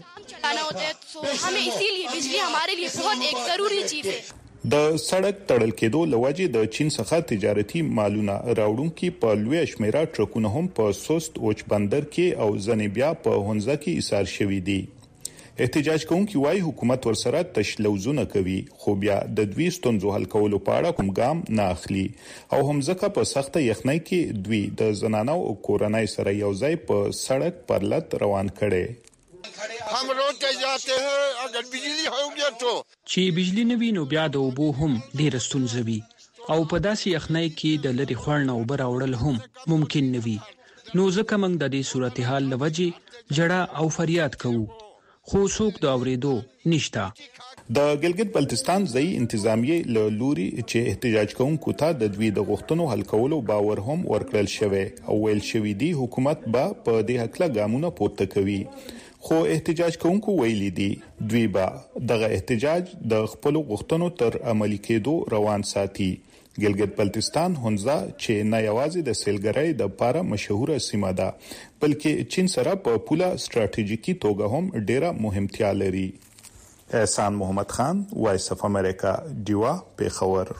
हमें इसीलिए बिजली हमारे लिए बहुत एक जरूरी चीज है. د سړک تړل کېدو لوجې د چین څخه تجارتي مالونه راوړونکي په لوی شمیره ټرکونه هم په سوست اوچ بندر کې او ځنې بیا په هونزا کې ایثار شوي دي. احتجاج کوونکي وايي حکومت ورسره تشلوزونه کوي خو بیا د دوی ستونزو حل کولو په اړه کوم ګام نه اخلي او هم ځکه په سخته یخنۍ کې دوی د زنانو او کورنۍ سره یو ځای په سړک پرلط روان کړي. हम रोड के जाते हैं अगर बिजली होगी तो چې بجلی نه وي نو بیا د اوبو هم ډېر ستونزې وي او په داسې یخنۍ کې د لری خوړ نه اوبه راوړل هم ممکن نه وي. نو ځکه موږ د دې صورتحال لوجې جړه او فریاد کوو خو څوک د اورېدو نشته. د ګلګت بلتستان ځای انتظامیه له لوري چې احتجاج کوونکو ته د دوی د غوښتنو حل کولو باور هم ورکړل شوی او ویل شوی دی حکومت به په دې حق ګامونه پورته کوي. خو احتجاج کوونکو ویلي دي دوی به دغه احتجاج د خپل غوښتنو تر عملي کېدو روان ساتي. ګلګت بلتستان هونزا چې نه یوازې د سیلګرۍ د لپاره مشهوره سیمه ده بلکې چین سره په پوله ستراتیژیکي توګه هم ډیره مهمتیا لري. احسان محمد خان وایس اف امریکا دیوا پیښور.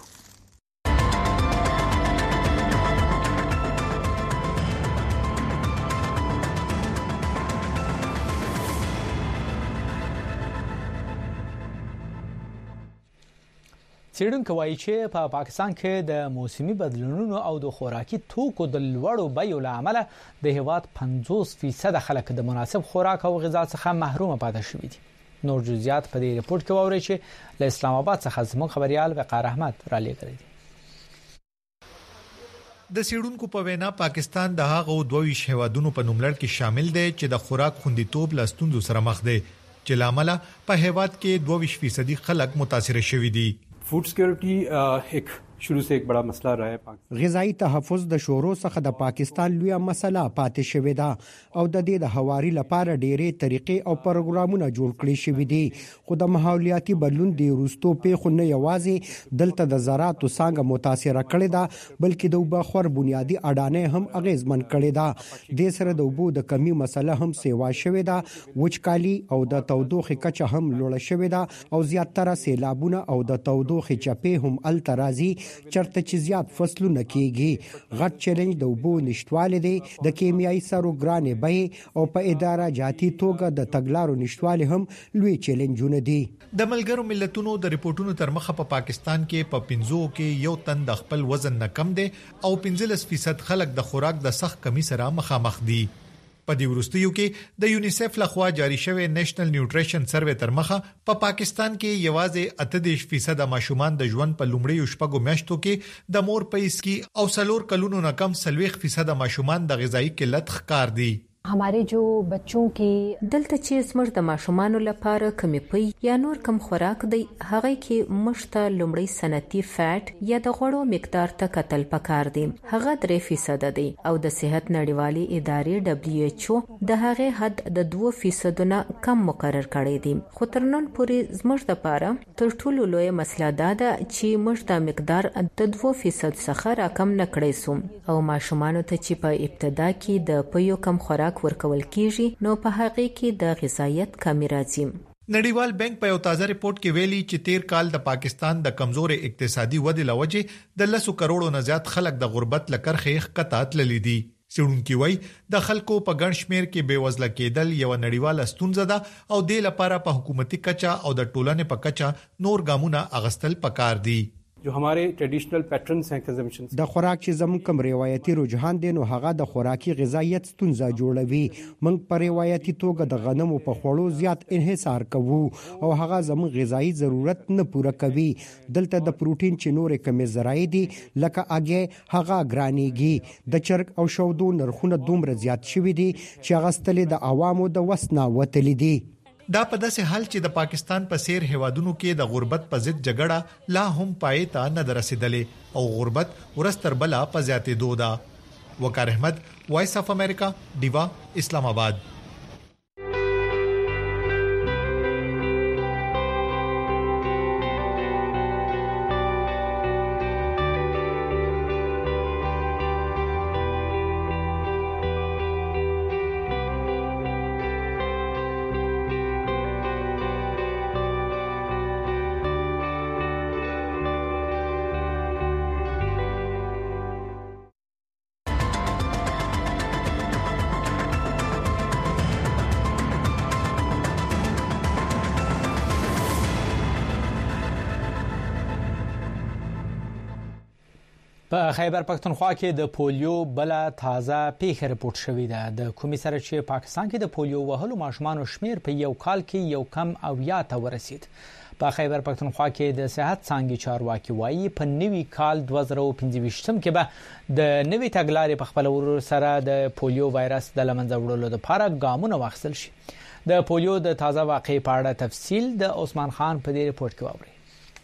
څېړونکو وایي چې په پاکستان کې د موسمي بدلونونو او د خوراکي توکو د لوړو بیو له امله د هیواد پنځوس فیصد خلک د مناسب خوراک او غذا څخه محروم پاتې شوي دي. نور جزئیات په دې ریپورت کې واورئ چې له اسلام آباد څخه زموږ خبريال وقار احمد را لېږلی دی. د څېړونکو په وینا پاکستان د هغو دوه ویشت هیوادونو په نوملړ کې شامل دی چې د خوراک خوندیتوب له ستونزو سره مخ دی چې لامل په هیواد کې دوه ویشت فیصد خلک متاثر شوي دي. फूड सिक्योरिटी एक शुरू से एक बड़ा मसला रहा है पाकिस्तान. غذایی تحفظ د شورو څخه د پاکستان لویه مسله پاتې شوې ده او د دې د هواري لپاره ډېرې طریقې او پروګرامونه جوړ کړي شوي دي خو د ماحولیاتي بدلون د وروستو پیښو نه یوازې دلته د زراعت څنګه متاثر کړي ده بلکې د وبخور بنیادی اډانې هم اغیزمن کړي ده. د سره د وبو د کمی مسله هم سیوا شوې ده وچکالي او د تودوخه کچه هم لوړه شوې ده او زیاتره سیلابونه او د تودوخه چپې هم الترازي چرته چې زیات فصلونه کیږي. غټ چیلنج د اوبو نشټواله دی، د کیمیاوي سرو ګرانې بیې او په اداره جاتي توګه د تګلارو نشټواله هم لوی چیلنجونه دي. د ملګرو ملتونو د ریپورتونو تر مخه په پاکستان کې په پنځو کې یو تن د خپل وزن نه کم دی او پنځلس فیصد خلک د خوراک د سخت کمی سره مخامخ دي. په دې وروستیو کې د یونیسف لخوا جاری شوی نېشنل نیوټریشن سروې تر مخه په پا پاکستان کې یوازې اتدېش فیصد ماشومان د ژوند په لومړیو شپږو میاشتو کې د مور په اسکی او سلور کلونو نه کم سلويخ فیصد ماشومان د غذایی قلت ښکار دي. हमारे जो बच्चों की دلته چې زمر د ماشومان لپاره کمی پي یا نور کم خوراک دی هغه کې مشته لومړی صنعتي فیټ یا د غوړو مقدار ته کتل پکار دي. هغه درې فیصد دی او د صحت نړیوالې ادارې دبليو ایچ او د هغه حد د دوه فیصد نه کم مقرر کړی دی. خو تر نن پورې زمر د لپاره تر ټولو لوی مسله دا ده چې مشته مقدار د دوه فیصد څخه راکم نه کړی سو او ماشومان ته چې په ابتدا کې د پيو کم خوراک ورکول کیږي نو په هغه کې د غذایت کمی راځي. نړیوال بانک په یو تازه ریپورت کې ویلي چې تیر کال د پاکستان د کمزور اقتصادي ودې لوجه د لسو کروڑو نه زیات خلک د غربت لکرخې ښکته تللي دي. سړونکي وای د خلکو په ګڼ شمیر کې بیوزله کېدل یو نړیواله ستونزه ده او د لپاره په حکومتي کچا او د ټولنې په کچا نور ګامونه اغستل پکار دي. जो हमारे ट्रेडिशनल पैटर्न्स हैं कंजम्पशन د خوراک چې زموږ کوم روایتي رجحان دي نو هغه د خوراکي غذایت ستونزه جوړوي. موږ په روایتي توګه د غنمو په خوړو زیات انحصار کوو او هغه زموږ غذایی ضرورت نه پوره کوي. دلته د پروتین چې نورې کمې ذرایع دي لکه اګه هغه ګرانېږي. د چرګ او شودو نرخونه دومره زیات شوي دي چې هغه ستلې د عوامو د وسنا وتلې دي. دا په داسې حال چې د پاکستان په سیر هوادونو کې د غربت په ضد جګړه لا هم پای ته نه رسیدلې او غربت ورستر بلا په زیاتې دودا. وقار احمد، وایس اف امریکا، دیوا، اسلام آباد. په خیبر پختونخوا کې د پولیو بل تازه پیښه رپورت شوې ده. د کومې سره چې پاکستان کې د پولیو وهلو ماشومان شمیر په یو کال کې یو کم او یا ته ورسید. په خیبر پختونخوا کې د صحت څانګې چارواکي وایي په نوي کال دوه زره پنځه کې به د نوي تګلارې په خپلولو سره د پولیو وایرس د لمنځه وړلو لپاره ګامونه واخیستل شي. د پولیو د تازه واقعې په اړه تفصیل د عثمان خان په دې رپورت کې واورئ.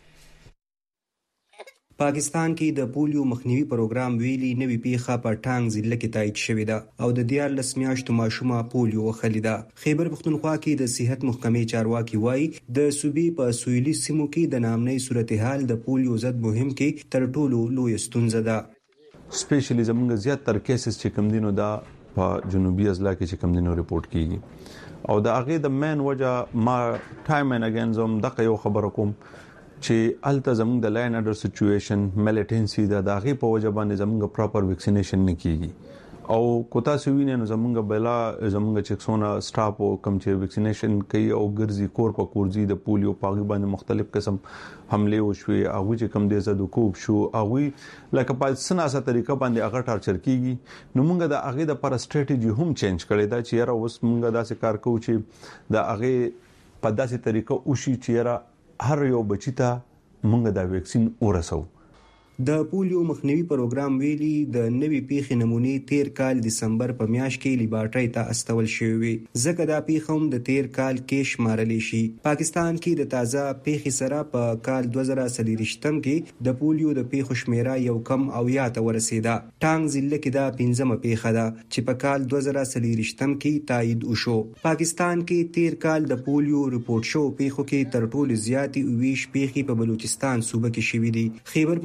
پاکستان کې د پولیو مخنیوي پروګرام ویلي نوې پیښه په ټانګ ضلع کې تایید شوې ده او د دیارلس میاشتو ماشومه پولیو وخلی ده. خیبر پختونخوا کې د صحت محکمې چارواکي وایي د صوبې په سویلي سیمو کې د نامنۍ صورتحال د پولیو ضد مهم کې تر ټولو لوی ستونزه ده. سپیشلی زموږ زیات تر کیسز چې کم دینو دا په جنوبي اضلاع کې چې کم دینو ریپورت کیږي او د هغه د مین وجه ما ټایم ان اگین زم دغه یو خبر کوم چې الته زموږ د لاین اډر سچويشن ملیټنسي د داغي په وجه باندې زموږ پراپر ویکسینیشن نه کیږي او کوتا سوینه نو زموږ بلا زموږ چکسونه سټاپ او کم چې ویکسینیشن کوي او ګرځي کور په کورځي د پولیو پاغي باندې مختلف قسم حمله وشوي هغه چې کم دي زده کوب شو هغه لکه په سناسه طریقه باندې هغه ټارچر کیږي نو موږ د هغه د پر سټریټیجی هم چینج کړی دا چې را اوس موږ داسې کار کوو چې د هغه په داسې طریقه او شي چې را هر یو بچی ته مونږ دا ویکسین ورسو. د پولیو مخنیوي پروګرام ویلي د نوې پیښې نمونې تیر کال دسمبر په میاشت کې لیبارټري ته استول شوې ځکه دا پیښه هم د تیر کال کې شمارل شي. پاکستان کې د تازه پیښې سره په کال دوه زره څلوېښتم کې د پولیو د پیښو شمیره یو کم او یا ته ورسیده. ټانګ ضلع کې دا پنځمه پیښه ده چې په کال دوه زره څلوېښتم کې تایید وشو. پاکستان کې تیر کال د پولیو ریپورت شو پیښو کې تر ټولو زیاتې ویش پیښې په بلوچستان صوبه کې شوې دي. خیبر پختونخوا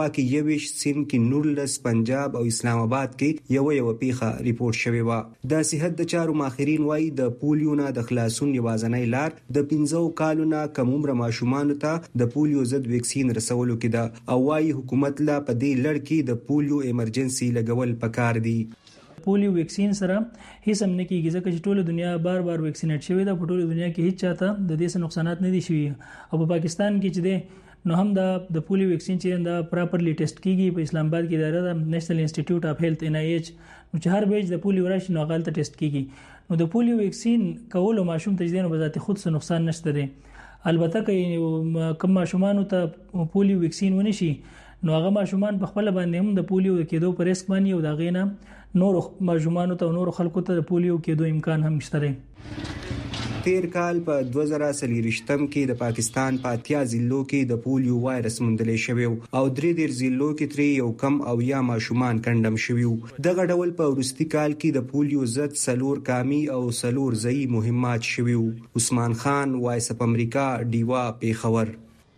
کې یوش سین کې نورلس پنجاب او اسلام آباد کې یو یو پیخه ریپورت شوی و د صحت د چارو ماهرین وایي د پولیو نه د خلاصون یوازنۍ لار د پنځو کالونو کم عمر ماشومان ته د پولیو ضد ویکسین رسولو کې ده او وايي حکومت لا په دې لړ کې د پولیو ایمرجنسي لګول پکار دي. پولیو ویکسین سره هیڅ هم نه کیږي ځکه چې ټول دنیا بار بار ویکسینیټ شوی دا په ټول دنیا کې هیڅ چاته د دې څه نقصانات نه دي شوي او په پاکستان کې چې دی نو هم دا د پولیو ویکسین چې دا پراپرلی ټیسټ کیږي په اسلام آباد کې اداره د نېشنل انسټیټیوټ اف هیلث ان آی ایچ نو چې هر بیچ د پولیو راشي نو غلطه ټیسټ کیږي نو د پولیو ویکسین کول او ماشوم ته ځینې بذات خود څه نقصان نشته دی. البته که کوم ماشومان ته پولیو ویکسین ونشي نو هغه ماشومان په خپل باندې هم د پولیو کېدو په ریسک باندې او دا غینه نور ماشومان ته نور خلکو ته د پولیو کېدو امکان هم شته. تیر کال په دوه زره څلورم کې د پاکستان په اتیا ضلعو کې د پولیو وایرس موندل شوی او درې ډیر ضلعو کې ترې یو کم او یا ماشومان کندم شوی. دغه ډول په ورستي کال کې د پولیو ضد سلور کامی او سلور ځای مهمات شوی. عثمان خان وایس اپ امریکا ډیوا پیښور.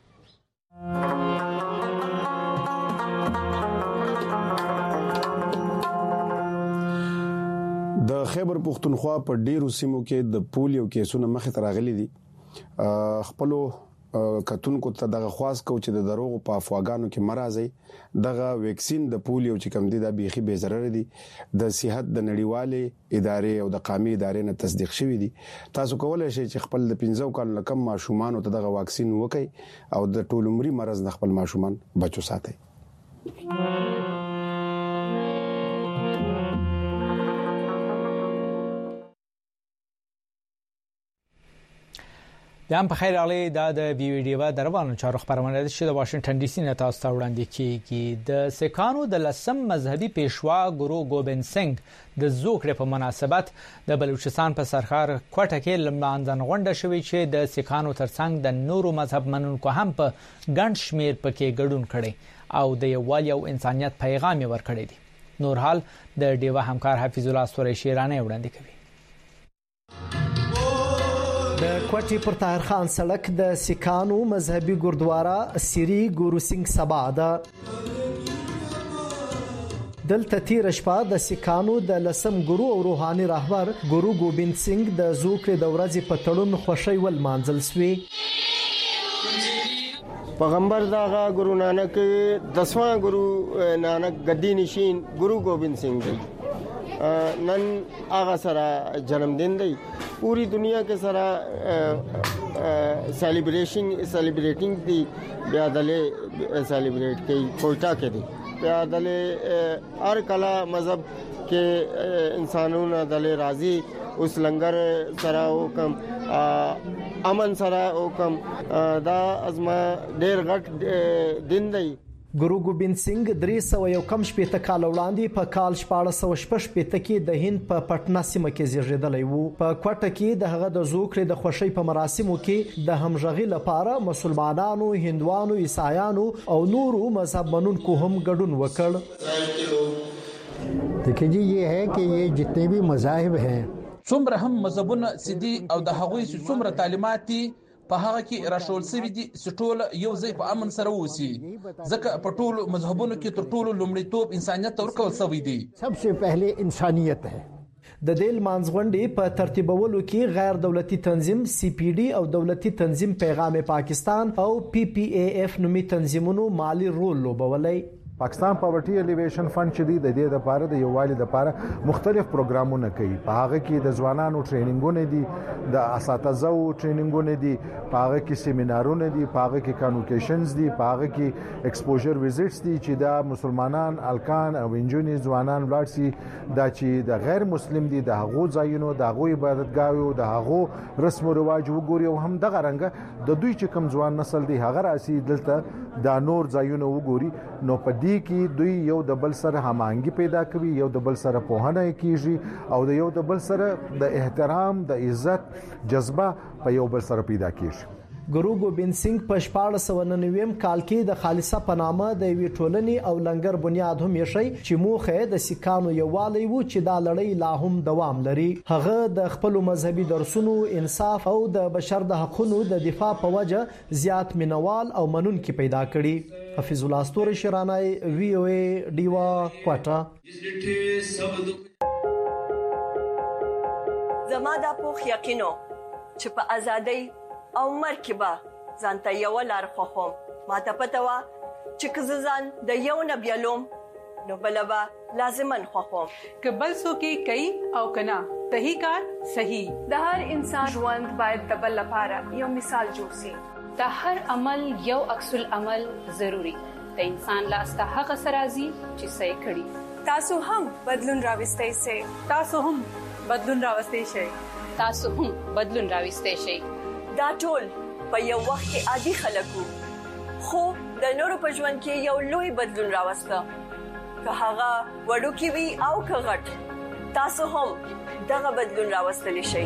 د خیبر پختونخوا په ډیرو سیمو کې د پولیو کیسونه مخې ته راغلي دي. خپل کتونکو ته دغه خواص کو چې د دروغ په افواګانو کې مرزي دغه ویکسین د پولیو چې کم دي د بيخي به ضرر دي د صحت د نړیوالې ادارې او د قومي ادارې نه تصدیق شوی دي. تاسو کولای شئ چې خپل د پنځو کال کم ماشومان ته دغه واکسین وکړي او د ټول عمرې مرز نه خپل ماشومان بچو ساتي. د په خیر علي د ویډیو د روانو چارو خبرونه د شته واشنگټن ډي سي نه تاسو ته وړاندې کیږي. د سکانو د لسم مذهبي پیشوا ګورو ګوبند سنگ د زوکړې په مناسبت د بلوچستان په سرخار کوټه کې لمانځن غونډه شوې چې د سکانو ترڅنګ د نورو مذهب منونکو هم په ګڼ شمیر پکې ګډون کړي او د یووالي او انسانيت پیغام ورکړي دي. نور حال د ډیوا همکار حفیظ الله سوري شیرانه وړاندې کوي. د کوټي پر طاهر خان سړک د سکانو مذهبي ګوردوارا سری ګورو سنگ سبا ده. دلته تیر شپه د سکانو د لسم ګورو او روحاني رهبر ګورو ګوبند سنگ د زوکړې د ورځې په تړون خوشي ول مانځل سوی. پیغمبر داغا ګورو نانک دسواں ګورو نانک گدی نشین ګورو ګوبند سنگ دی. نن هغه سره جنمدن دی. पूरी दुनिया के सारा सेलिब्रेशन सेलिब्रेटिंग दी ब्यादले सेलिब्रेट की कोटा के दी ब्यादले हर कला मजहब के इंसानों ने दले राजी उस लंगर सरा हुकम अमन सरा हुकम दा अजमा ډېر غټ दिन دی. ګورو ګوبند سنگ درې سوه یو کم شپېته کال وړاندې په کال شپاړس سوه شپږ شپېته کې د هند په پټنا سیمه کې زیږیدلی وو. په کوټه کې د هغه د زوکړې د خوشۍ په مراسمو کې د همغږي لپاره مسلمانانو، هندوانو، عیسایانو او نورو مذهب منونکو هم ګډون وکړ. देखिए जी ये है कि ये जितने भी मذاहिब हैं څومره هم مذهبونه سدي او د هغوی څومره تعلیمات په هغه کې راشول سوي دي سټول یو ځای په امن سره وسی ځکه په ټولو مذهبونو کې تر ټولو لومړیتوب انسانيت ورکول سوي دي. सबसे पहले इंसानियत है. د دې لمانځغونډې په ترتیبولو کې غیر دولتي تنظیم سی پی ډي او دولتي تنظیم پیغام پاکستان او پی پی ای اف نومي تنظیمونو مالی رول لوبولای. پاکستان پاورټي الیویشن فند چې دی د دې لپاره د یووالي لپاره مختلف پروګرامونه کوي. په هغه کې د ځوانانو ټریننګونه دي، د اساتذو ټریننګونه دي، په هغه کې سیمینارونه دي، په هغه کې کانوکیشنز دي، په هغه کې ایکسپوژر ویزټس دي چې دا مسلمانان الکان او انجونی ځوانان ولارسي دا چې د غیر مسلم دي د هغو ځایونو د هغو عبادتګاهو د هغو رسم او رواج وګوري او هم دغه رنګه د دوی چې کم ځوان نسل دی هغه راسي دلته دا نور ځایونه وګوري. نو په دې کې دوی یو د بل سره هماهنګي پیدا کوي، یو د بل سره پوهنه کیږي او د یو د بل سره د احترام د عزت جذبه په یو بل سره پیدا کیږي. ګورو ګوبند سنگ په شپاړس سوه نوي کال کې د خالصه پنامه د وی ټولنې او لنګر بنیاد هم یشي چې موخه د سکانو یووالي وو چې دا لړۍ لا هم دوام لري. هغه د خپل مذهبي درسونو، انصاف او د بشر د حقوقو د دفاع په وجه زیات مینوال او منونکي پیدا کړي. حفیظ الله استوري شرانای وی او ای ډیوا کوټا. زما د پوخ یقینو چې په ازادۍ او مرکبه ځانته یو لار خوخم. ما ته پته و چې کززان د یو نه بیلوم نو بلبا لازمن خوخم. که بل څوک کوي او کنا صحیح کار صحیح. د هر انسان ژوند باید د بل لپاره یو مثال جوړ شي. د هر عمل یو عکس العمل ضروری. د انسان لاس ته هغه سرازي چې صحیح کړي. تاسو هم بدلون راوستئ شئ. تاسو هم بدلون راوستئ شئ. تاسو هم بدلون راوستئ شئ. دا ټول په یو وخت کې عادي خلکو خو د نورو په ژوند کې یو لوی بدلون راوسته. که هغه وړوکی وي او که غټ تاسو هم دغه بدلون راوستلی شئ.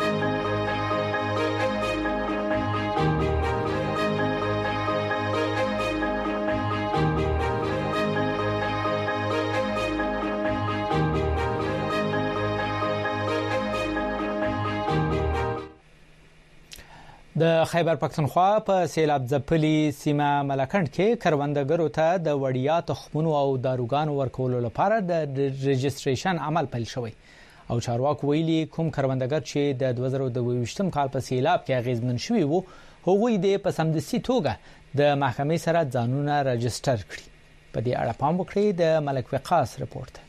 د خیبر پختونخوا په سیلاب ځپلي سیمه ملکنډ کې کروندګرو ته د وړیا تخمونو او داروګانو ورکولو لپاره د رجستریشن عمل پیل شوی او چارواکو ویلي کوم کروندګر چې د دوه زره دوه ویشتم کال په سیلاب کې اغیزمن شوي وو هغوی د په سمدستي توګه د محکمې سره ځانونه رجستر کړي. په دې اړه پام وکړئ. د ملک وقاص رپورت.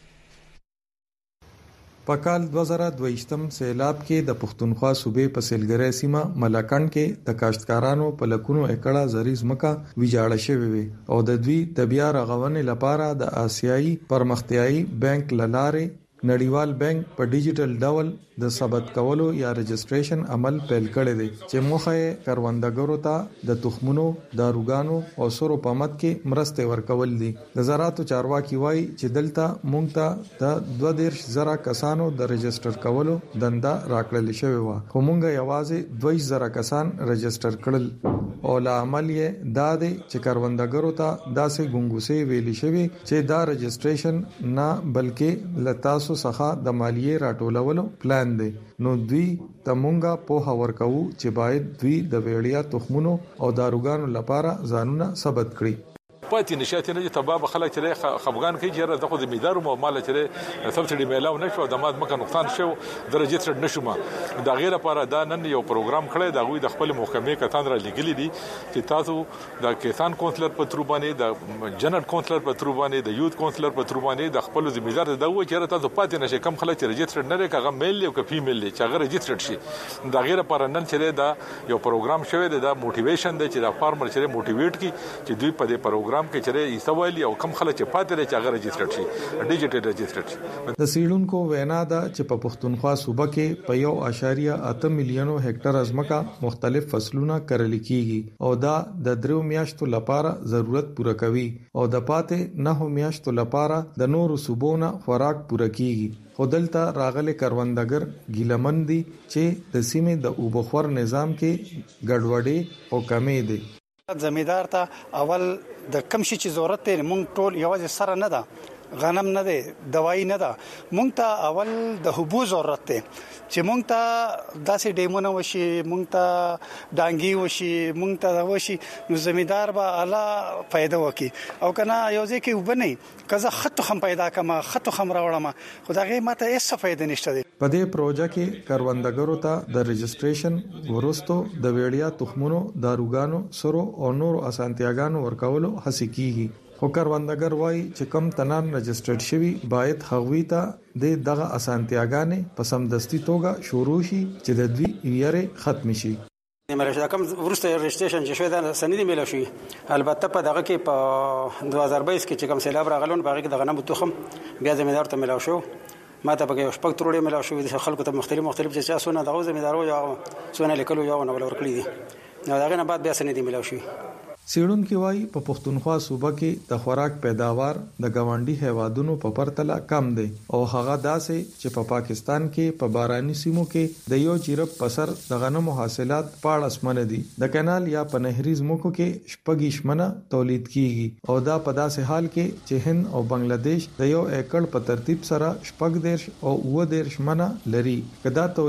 په کال دوه زره دوه ویشتم سیلاب کې د پښتونخوا صوبې په سیلګری سیمه ملکنډ کې د کاشتکارانو په لکونو ایکړه زری ځمکه ویجاړه شوې وي او د دوی د بیا رغونې لپاره د آسیایي پرمختیایي بانک لاره نړیوال بانک په ډیجیټل ډول د ثبت کولو یا رجستریشن عمل پیل کړی دی چې موخه کروندګرو ته د تخمونو، داروګانو او سرو په مت کې مرسته ورکول دي. د زراعت چارواکي وایي چې دلته مونږ ته د دوه دیرش زره کسانو د رجستر کولو دنده راکړل شوې و خو مونږ یوازې دوه زره کسان رجستر کړل او لا عمل یې دا دی چې کروندګرو ته داسې ګونګوسې ویلي شوی چې دا رجستریشن نه بلکې لتاسو څخه د مالیې راټولولو پلان دی. نو دوی ته مونږه په ورکو چې باید دوی د ویړیا تخمونو او داروګانو لپاره ځانونه ثبت کړي. پاتې نشاتې نه تباب خلک چې خفغان کوي چې دغه د میدارو مو مال چې سبسډي میلاو نشو د ماد مکه نقصان شو درجه تر نشوم دا غیر لپاره دا نن یو پروګرام کړی دا غوي د خپل محکمې کتان را لګلی دي چې تاسو د کسان کونسلر په تر باندې د جنرال کونسلر په تر باندې د یوت کونسلر په تر باندې د خپل ذمہدار د و چې تاسو پاتې نشئ کم خلک چې رجستر نه لري کغه میل یو کفي میل چې هغه رجستر شي دا غیر لپاره نن چې دا یو پروګرام شوی دی دا موټیویشن دی چې دا فارمر چې موټیویټ کی چې دوی په دې پروګرام کې چره ایستوالي او کم خلک چې پاتې لري چې هغه رجستر شي ډیجیټل رجستر شي. د سیډونکو وینا ده چې په پښتونخوا صوبه کې په یو اشاریه اته میلیونو هکټر ځمکه مختلف فصلونه کرل کیږي او دا د درو میاشتو لپاره ضرورت پوره کوي او د پاتې نه میاشتو لپاره د نورو صوبونو خوراک پوره کیږي. خودلته راغله کروندګر ګیلمن دي چې د سیمې د اوبخور نظام کې ګډوډي او کمی دي. زمیدار ته اول د کم شي چې ضرورت دی مونږ ټول یوازې سره نه ده غنم نه دی دوايي نه ده مونږ ته اول د حبوب ضرورت دی چې مونږ ته داسې ډیمونه وشي مونږ ته ډانګي وشي مونږ ته وشي نو زمیدار به اعلی پیدا وکي او کنه یو ځکه وبني کزه خط خم پیدا کما خط خم راوړم خدای ماته هیڅ فائدې نشته دی. په دې پروژه کې کروندګرو ته د رجستریشن ورستو د ویړیا تخمونو داروګانو سرو او نورو اسانتیاګانو ورکولو هڅه کیږي. خو کروندګر وایي چې کم تنان رجسترډ شوی باید هغوی ته د دغه اسانتیاګانې په سمدستي توګه شروع شي چې د دوی یې ختم شي. مرشد کوم ورسته رجستریشن چې شوی دا سندې ملو شي البته په دغه کې په دوه هزار بایس کې چې کوم سیلاب راغلون باغ کې دغه نه تخم بیا زمیدار ته ملو شو ما ته به شپږ تروړې ملو شو د خلکو ته مختلف مختلف چې سونه دغه زمیدارو یا سونه لیکلو یا نو ورکړي دي نو دغه نه بعد بیا سندې ملو شي. سیډونکو وایي په پښتونخوا صوبه کې د خوراک پیداوار د گاونډي هیوادونو په پرتله کم دی او هغه داسې چې په پا پاکستان کې په باراني سیمو کې د یو چیرپ پسر د غنمو حاصلات پاړه اسمنه دي د کانال یا په نهري زمکو کې شپږ شمنه تولید کیږي او دا په داسې حال کې چې هند او بنگلاديش د یو ایکړ په ترتیب سره شپږ دیرش او اوه دیرش منه لري کدا تولید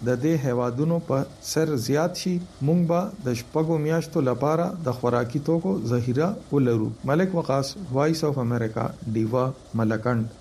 د دې هیوادونو په سر زیات شي مونږ به د شپږو میاشتو لپاره د خوراکي توکو ذخیره ولرو. ملک وقاص، وایس اف امریکا، ډیوا، ملکند.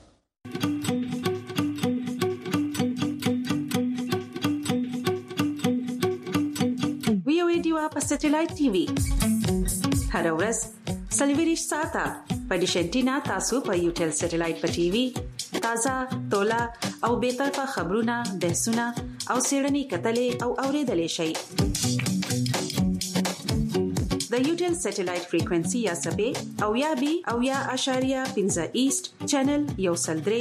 ویو ډیوا په سټلایټ ټي وي هر ورځ سلویریش ساته په ډیشنټینا تاسو په یوټل سټلایټ په ټي وي تازه تولا او به طرفه خبرونه، بحثونه او سیړنی کتلې او اوریدلې شي. د یوټل سټلایټ فریکوئنسي یا سبې او یا بي او یا اشاریه پنځه ایست چینل یو سلدري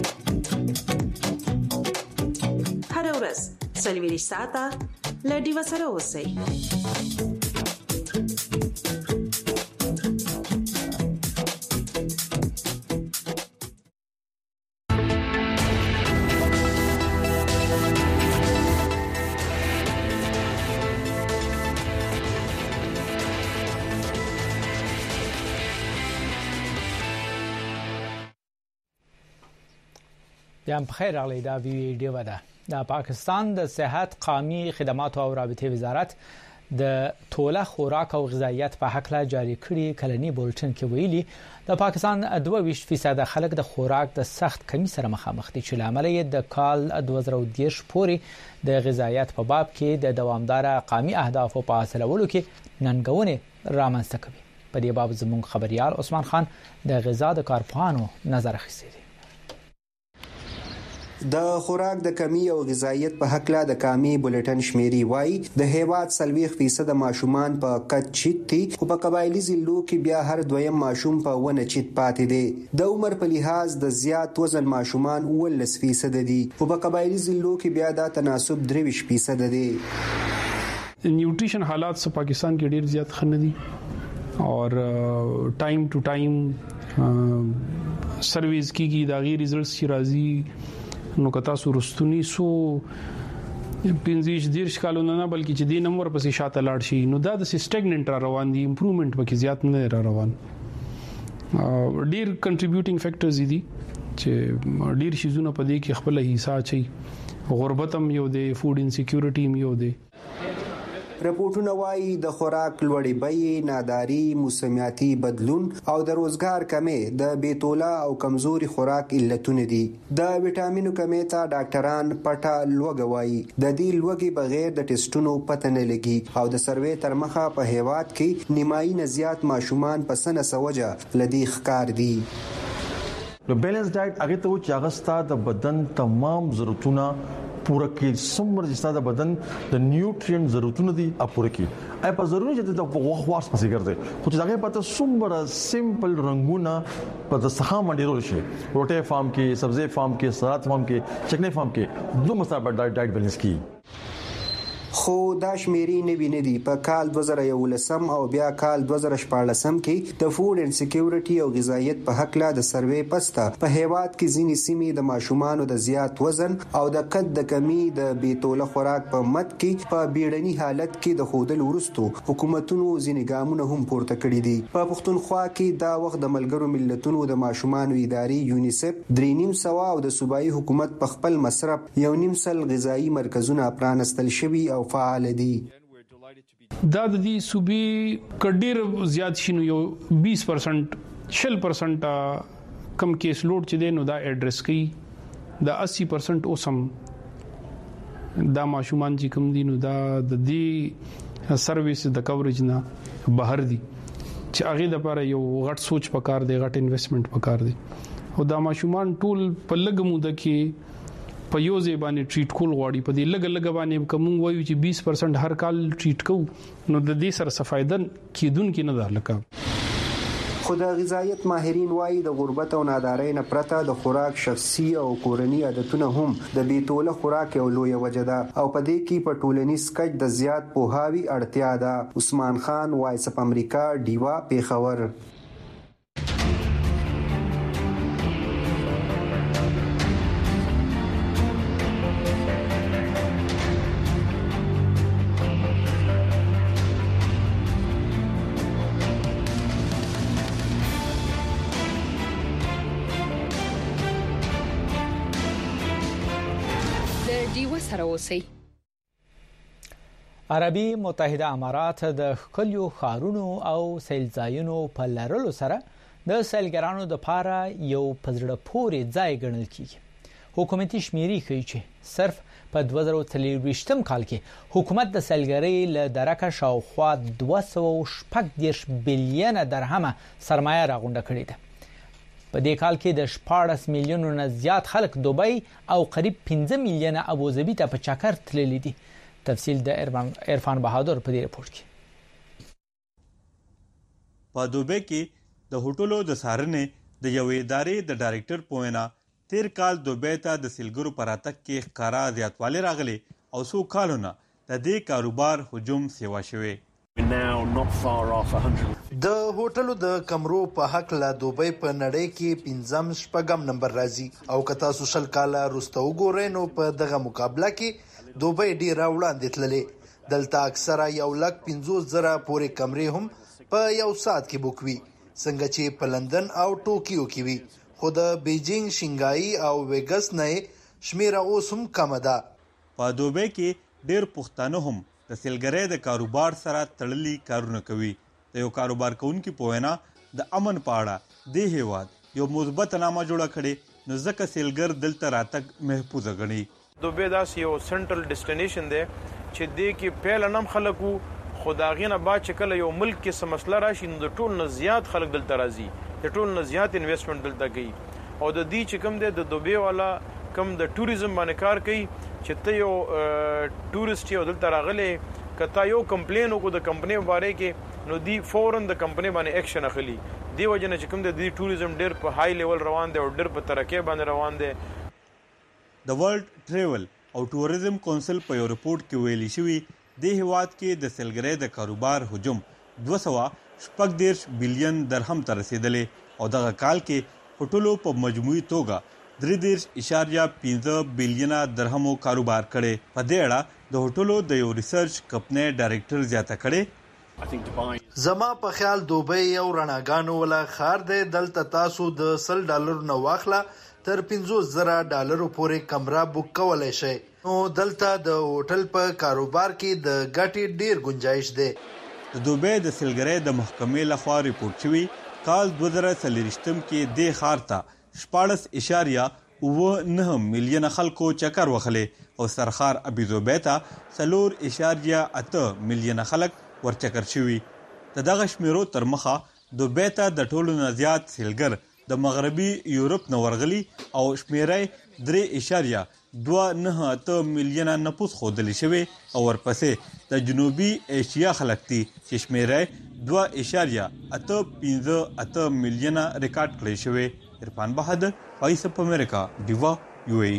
هر ورځ سلویریش ساته لډي وسره اوسئ. یم بخیر راغلی دا ویډیو ده. د پاکستان د صحت قومي خدمات او رابطې وزارت د توله خوراک او غذایت په حق لا جاری کړي کلنی بولټن کې ویلي د پاکستان دوه ویشت فیصد خلک د خوراک د سخت کمی سره مخامخ دي چې لامل یې د کال دوه زره دېرش پورې د غذایت په باب کې د دوامدار قومي اهدافو په حاصلولو کې ننګونې رامنځته کوي. په دې باب زموږ خبريال عثمان خان د غذا د کارپوهانو نظر اخیستی. د خوراک د کمی او غذایت په حق لا د کمی بولټن شمیري وای د هیواد سلويخ فیصد ماشومان په قد چیت دي او په قبایلی ضلعو کې بیا هر دویم ماشوم په ونه چیت پاتې دي. د عمر په لحاظ د زیات وزن ماشومان ولس فیصد دي او په قبایلی ضلعو کې بیا دا تناسب درې ویشت فیصد دي. نیوټریشن حالات په پاکستان کې ډیر زیات خنه دي اور ټایم ټو ټایم سرویز کیږي دا غي ریزلټس چې راځي نو کتا سورستونی سو پنځیش دیرش کالونه نه بلکې چې د نمبر پسې شاته لاړ شي نو دا د سټګننټ را روان دي امپروومنت پکې زیات نه را روان. ډیر کنټریبیوټینګ فیکټرز دي چې ډیر شیزونه په دې کې خپل حصہ چي. غربت هم یو دی، فود انسیکیورټي هم یو دی. رپورټونه وايي د خوراک لوړې بیې، ناداري، موسمیاتي بدلون او د روزګار کمې د بیتولا او کمزوري خوراک علتونه دي. د وټامینو کمې ته ډاکټران پټه لوګه وايي. د دې لوګي بغیر د ټیسټونو پته نه لګي او د سروې تر مخه په هیواد کې نیمایي نه زیات ماشومان په سنه سوجه لدی ښکار دي. نو بیلنس ډایټ هغه ته چې هغه ستاسو د بدن تمام ضرورتونه پوره کې څومره چې ستاسو د بدن د نیوټرین ضرورتونه دي اپوره کې اې په ضروري چې د وخواس پسې ګرځي خو چې هغه پته څومره سیمپل رنگونه په د سخام باندې رول شي. روټي فارم کې، سبزی فارم کې، سلاد فارم کې، چکنی فارم کې دوه مصابه ډایټ بیلنس کی. خو دا شمیرې نه ویني دي. په کال دوه زره یولسم او بیا کال دوه زره شپاړسم کې د فود انسیکیورټي او غذایت په حق لا د سروې پسته په هیواد کې ځینې سیمې د ماشومانو د زیات وزن او د قد د کمی د بیتوله خوراک په مت کې په بیړني حالت کې د خودل ورستو حکومتونو ځینې ګامونه هم پورته کړي دي. په پښتونخوا کې دا وخت د ملګرو ملتونو د ماشومانو ادارې یونیسف درې نیم سوا او د صوبایي حکومت په خپل مصرف یو نیم سل غذایی مرکزونه پرانستل شوي او فعال دي. دا د دې صوبې کډیر زیات شینو یو بیس پرسنٹ شل پرسنٹ کم کیس لوډ چې دینو دا ایڈریس کوي دا اسی پرسنٹ اوسم دا ماشومان چې کم دي نو دا د دې سرویس د کوریج نه بهر دي چې هغه د لپاره یو غټ سوچ پکار دی، غټ انویسټمنٹ پکار دی او دا ماشومان ټول په لګ موده کې په یو ځای باندې ټریټ کول غواړي. په دې لګ لګ باندې کوم وایو چې بیس پرسنٹ هر کال ټریټ کو نو د دې سره صفایده کیدون کې نه ده لکه. خو د غذایت ماهرین وایي د غربت او نادارۍ نه پرته د خوراک شخصي او کورنی عادتونه هم د بیتوله خوراک یو لوی وجه ده او په دې کې په ټولنیز کچ د زیات پوهاوی اړتیا ده. عثمان خان، وایس اف امریکا، ډیوا، پیښور. د د ډیو سره اوسئ. عربي متحده امارات د خلیو خارونو او سیلځایونو په لرلو سره د سیلګرانو د پاره یو پزړه پورې ځای ګڼل کیږي. حکومتي شمیرې ښیي چې صرف په دوه زره څلورویشتم کال کې حکومت د سیلګرۍ له درکه شاوخوا دوه سوه شپږ دېرش بلیونه درهمه سرمایه راغونډه کړې ده. په دې کال کې د شپاړس میلیونو نه زیات خلک دوبۍ او قریب پنځه میلیونه ابوظبي ته په چکر تللي دي. تفصیل د عرفان بهادر په دې رپورت کې. په دوبۍ کې د هوټلو د سارنې د یوې ادارې د ډایریکټر پوینا تیر کال دوبۍ ته د سیلګرو پراتک کې ښکارا زیاتوالی راغلی او څو کالونه د دې کاروبار هجوم سیوا شوی. د هوټلو د کمرو په حق لا دوبۍ په نړۍ کې پنځم شپږم نمبر راځي او که تاسو شل کاله وروسته وګورئ نو په دغه مقابله کې دوبۍ ډیره وړاندې تللې. دلته اکثره یو لک پنځوس زره پورې کمرې هم په یو ساعت کې بوک وي څنګه چې په لندن او ټوکیو کې وي، خو د بیجینګ، شنګای او ویګس نه شمیره اوس هم کم ده. په دوبۍ کې ډیر پښتانه هم د سیلګرۍ د کاروبار سره تړلي کارونه کوي. د یو کاروبار کوونکي په وینا د امن په اړه د هیواد یو مثبت نامه جوړه کړي نو ځکه سیلګر دلته راتګ محفوظ غني. دوبۍ داسې یو سنټرل ډیسټینیشن دی چې دې کې پیل نم خلکو خداغینه با چې کله یو ملک کې څه مسله راشي نو د ټول نه زیات خلک دلته راځي، د ټول نه زیات انویسټمنټ دلته کوي. او د دې چې کوم دی د دوبۍ والا کوم د ټوریزم باندې کار کوي چې ته یو ټوریسټ یو دلته راغلی که تا یو کمپلین وکړو د کمپنۍ په باره کې نو دی فوراً د کمپنۍ باندې ایکشن اخلي. دې وجه نه چې کوم دی د ټوریزم ډېر په های لیول روان دی او ډېر په ترقۍ باندې روان دی. د ورلد ټریول او ټوریزم کونسل په یو رپورت کې ویلي شوي د هیواد کې د سیلګرۍ د کاروبار حجم دوه سوه شپږ دېرش بلیون درهم ته رسېدلی او دغه کال کې هوټلو په مجموعي توګه درې دېرش اشاریه پنځه بلیونه درهمو کاروبار کړی. په دې اړه د هوټلو د یو ریسرچ کمپنۍ ډایریکټر زیاته کړی. زما په خیال دوبۍ یو رڼاګانو ولا خار دی. دلته تاسو د سل ډالرو نه واخله تر پنځوس زره ډالرو پورې کمره بوک کولی شئ. نو دلته د هوټل په کاروبار کې د ګټې ډیر گنجائش دی. د دوبۍ د سیلګرۍ د محکمې لخوا ریپورت شوی کال دوه زره څلوېښتم کې دې ښار ته شپاړس اشاریه اووه نهه میلیونه خلکو چکر وهلی او سرخار ابوظبي ته څلور اشاریه اته میلیونه خلک ورچکر شوي. د دغه شمیرو تر مخه دوبۍ ته د ټولو نه زیات سیلګر د مغربي یورپ نه ورغلي او شمیره درې اشاریه دوه نهه اته میلیونه نفوس ښودلی شوی او ورپسې د جنوبي ایشیا خلک دي چې شمیره دوه اشاریه اته پنځه اته میلیونه ریکارډ کړی شوی. عرفان بهادر، وایس اف امریکا، ډیوا، یو ای.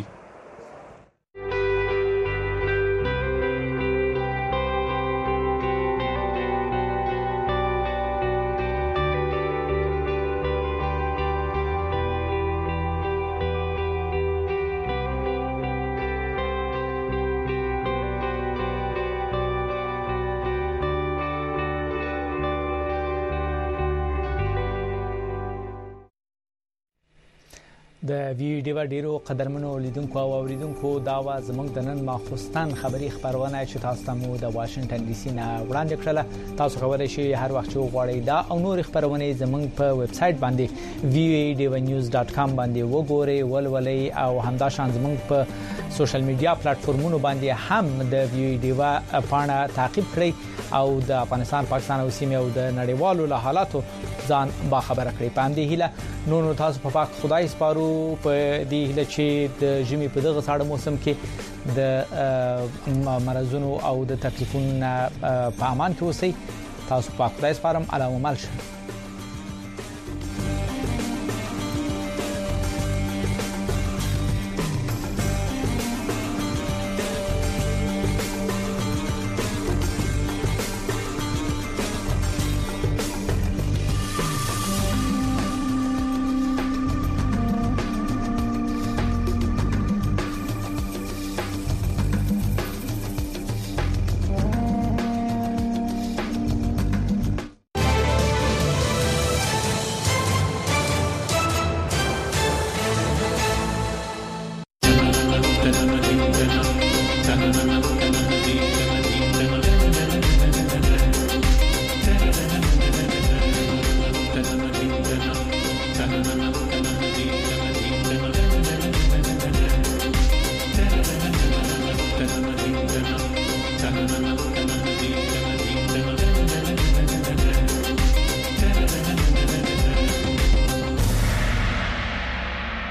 د وی ډیو ډیرو قدرمنو لیدونکو او اوریدونکو دا و زموږ د نن ماخوستن خبری خبرونه چې تاسو ته مو د واشنگټن ډي سي نه وړاندې کړله. تاسو خبرې شي هر وخت چې غواړئ دا او نور خبرونه زموږ په ویب سټ باندې وی ای ډیو نیوز ډاټ کام باندې وګورئ، ولولئ او همدا شان زموږ په سوشل میډیا پلیټ فارمونو باندې هم د وی ای ډیو پاڼه تعقیب کړئ او د افغانستان، پاکستان او سیمه او د نړیوالو له حالاتو ځان با خبره کړئ. په همدې هیله نو نو تاسو په پاک خدای سپارو په دې هیله چې د ژمي په دغه ساړه موسم کې د مرزونو او د تکلیفونو په امان کې اوسئ. تاسو په خدای سپارم. علامه مل شه.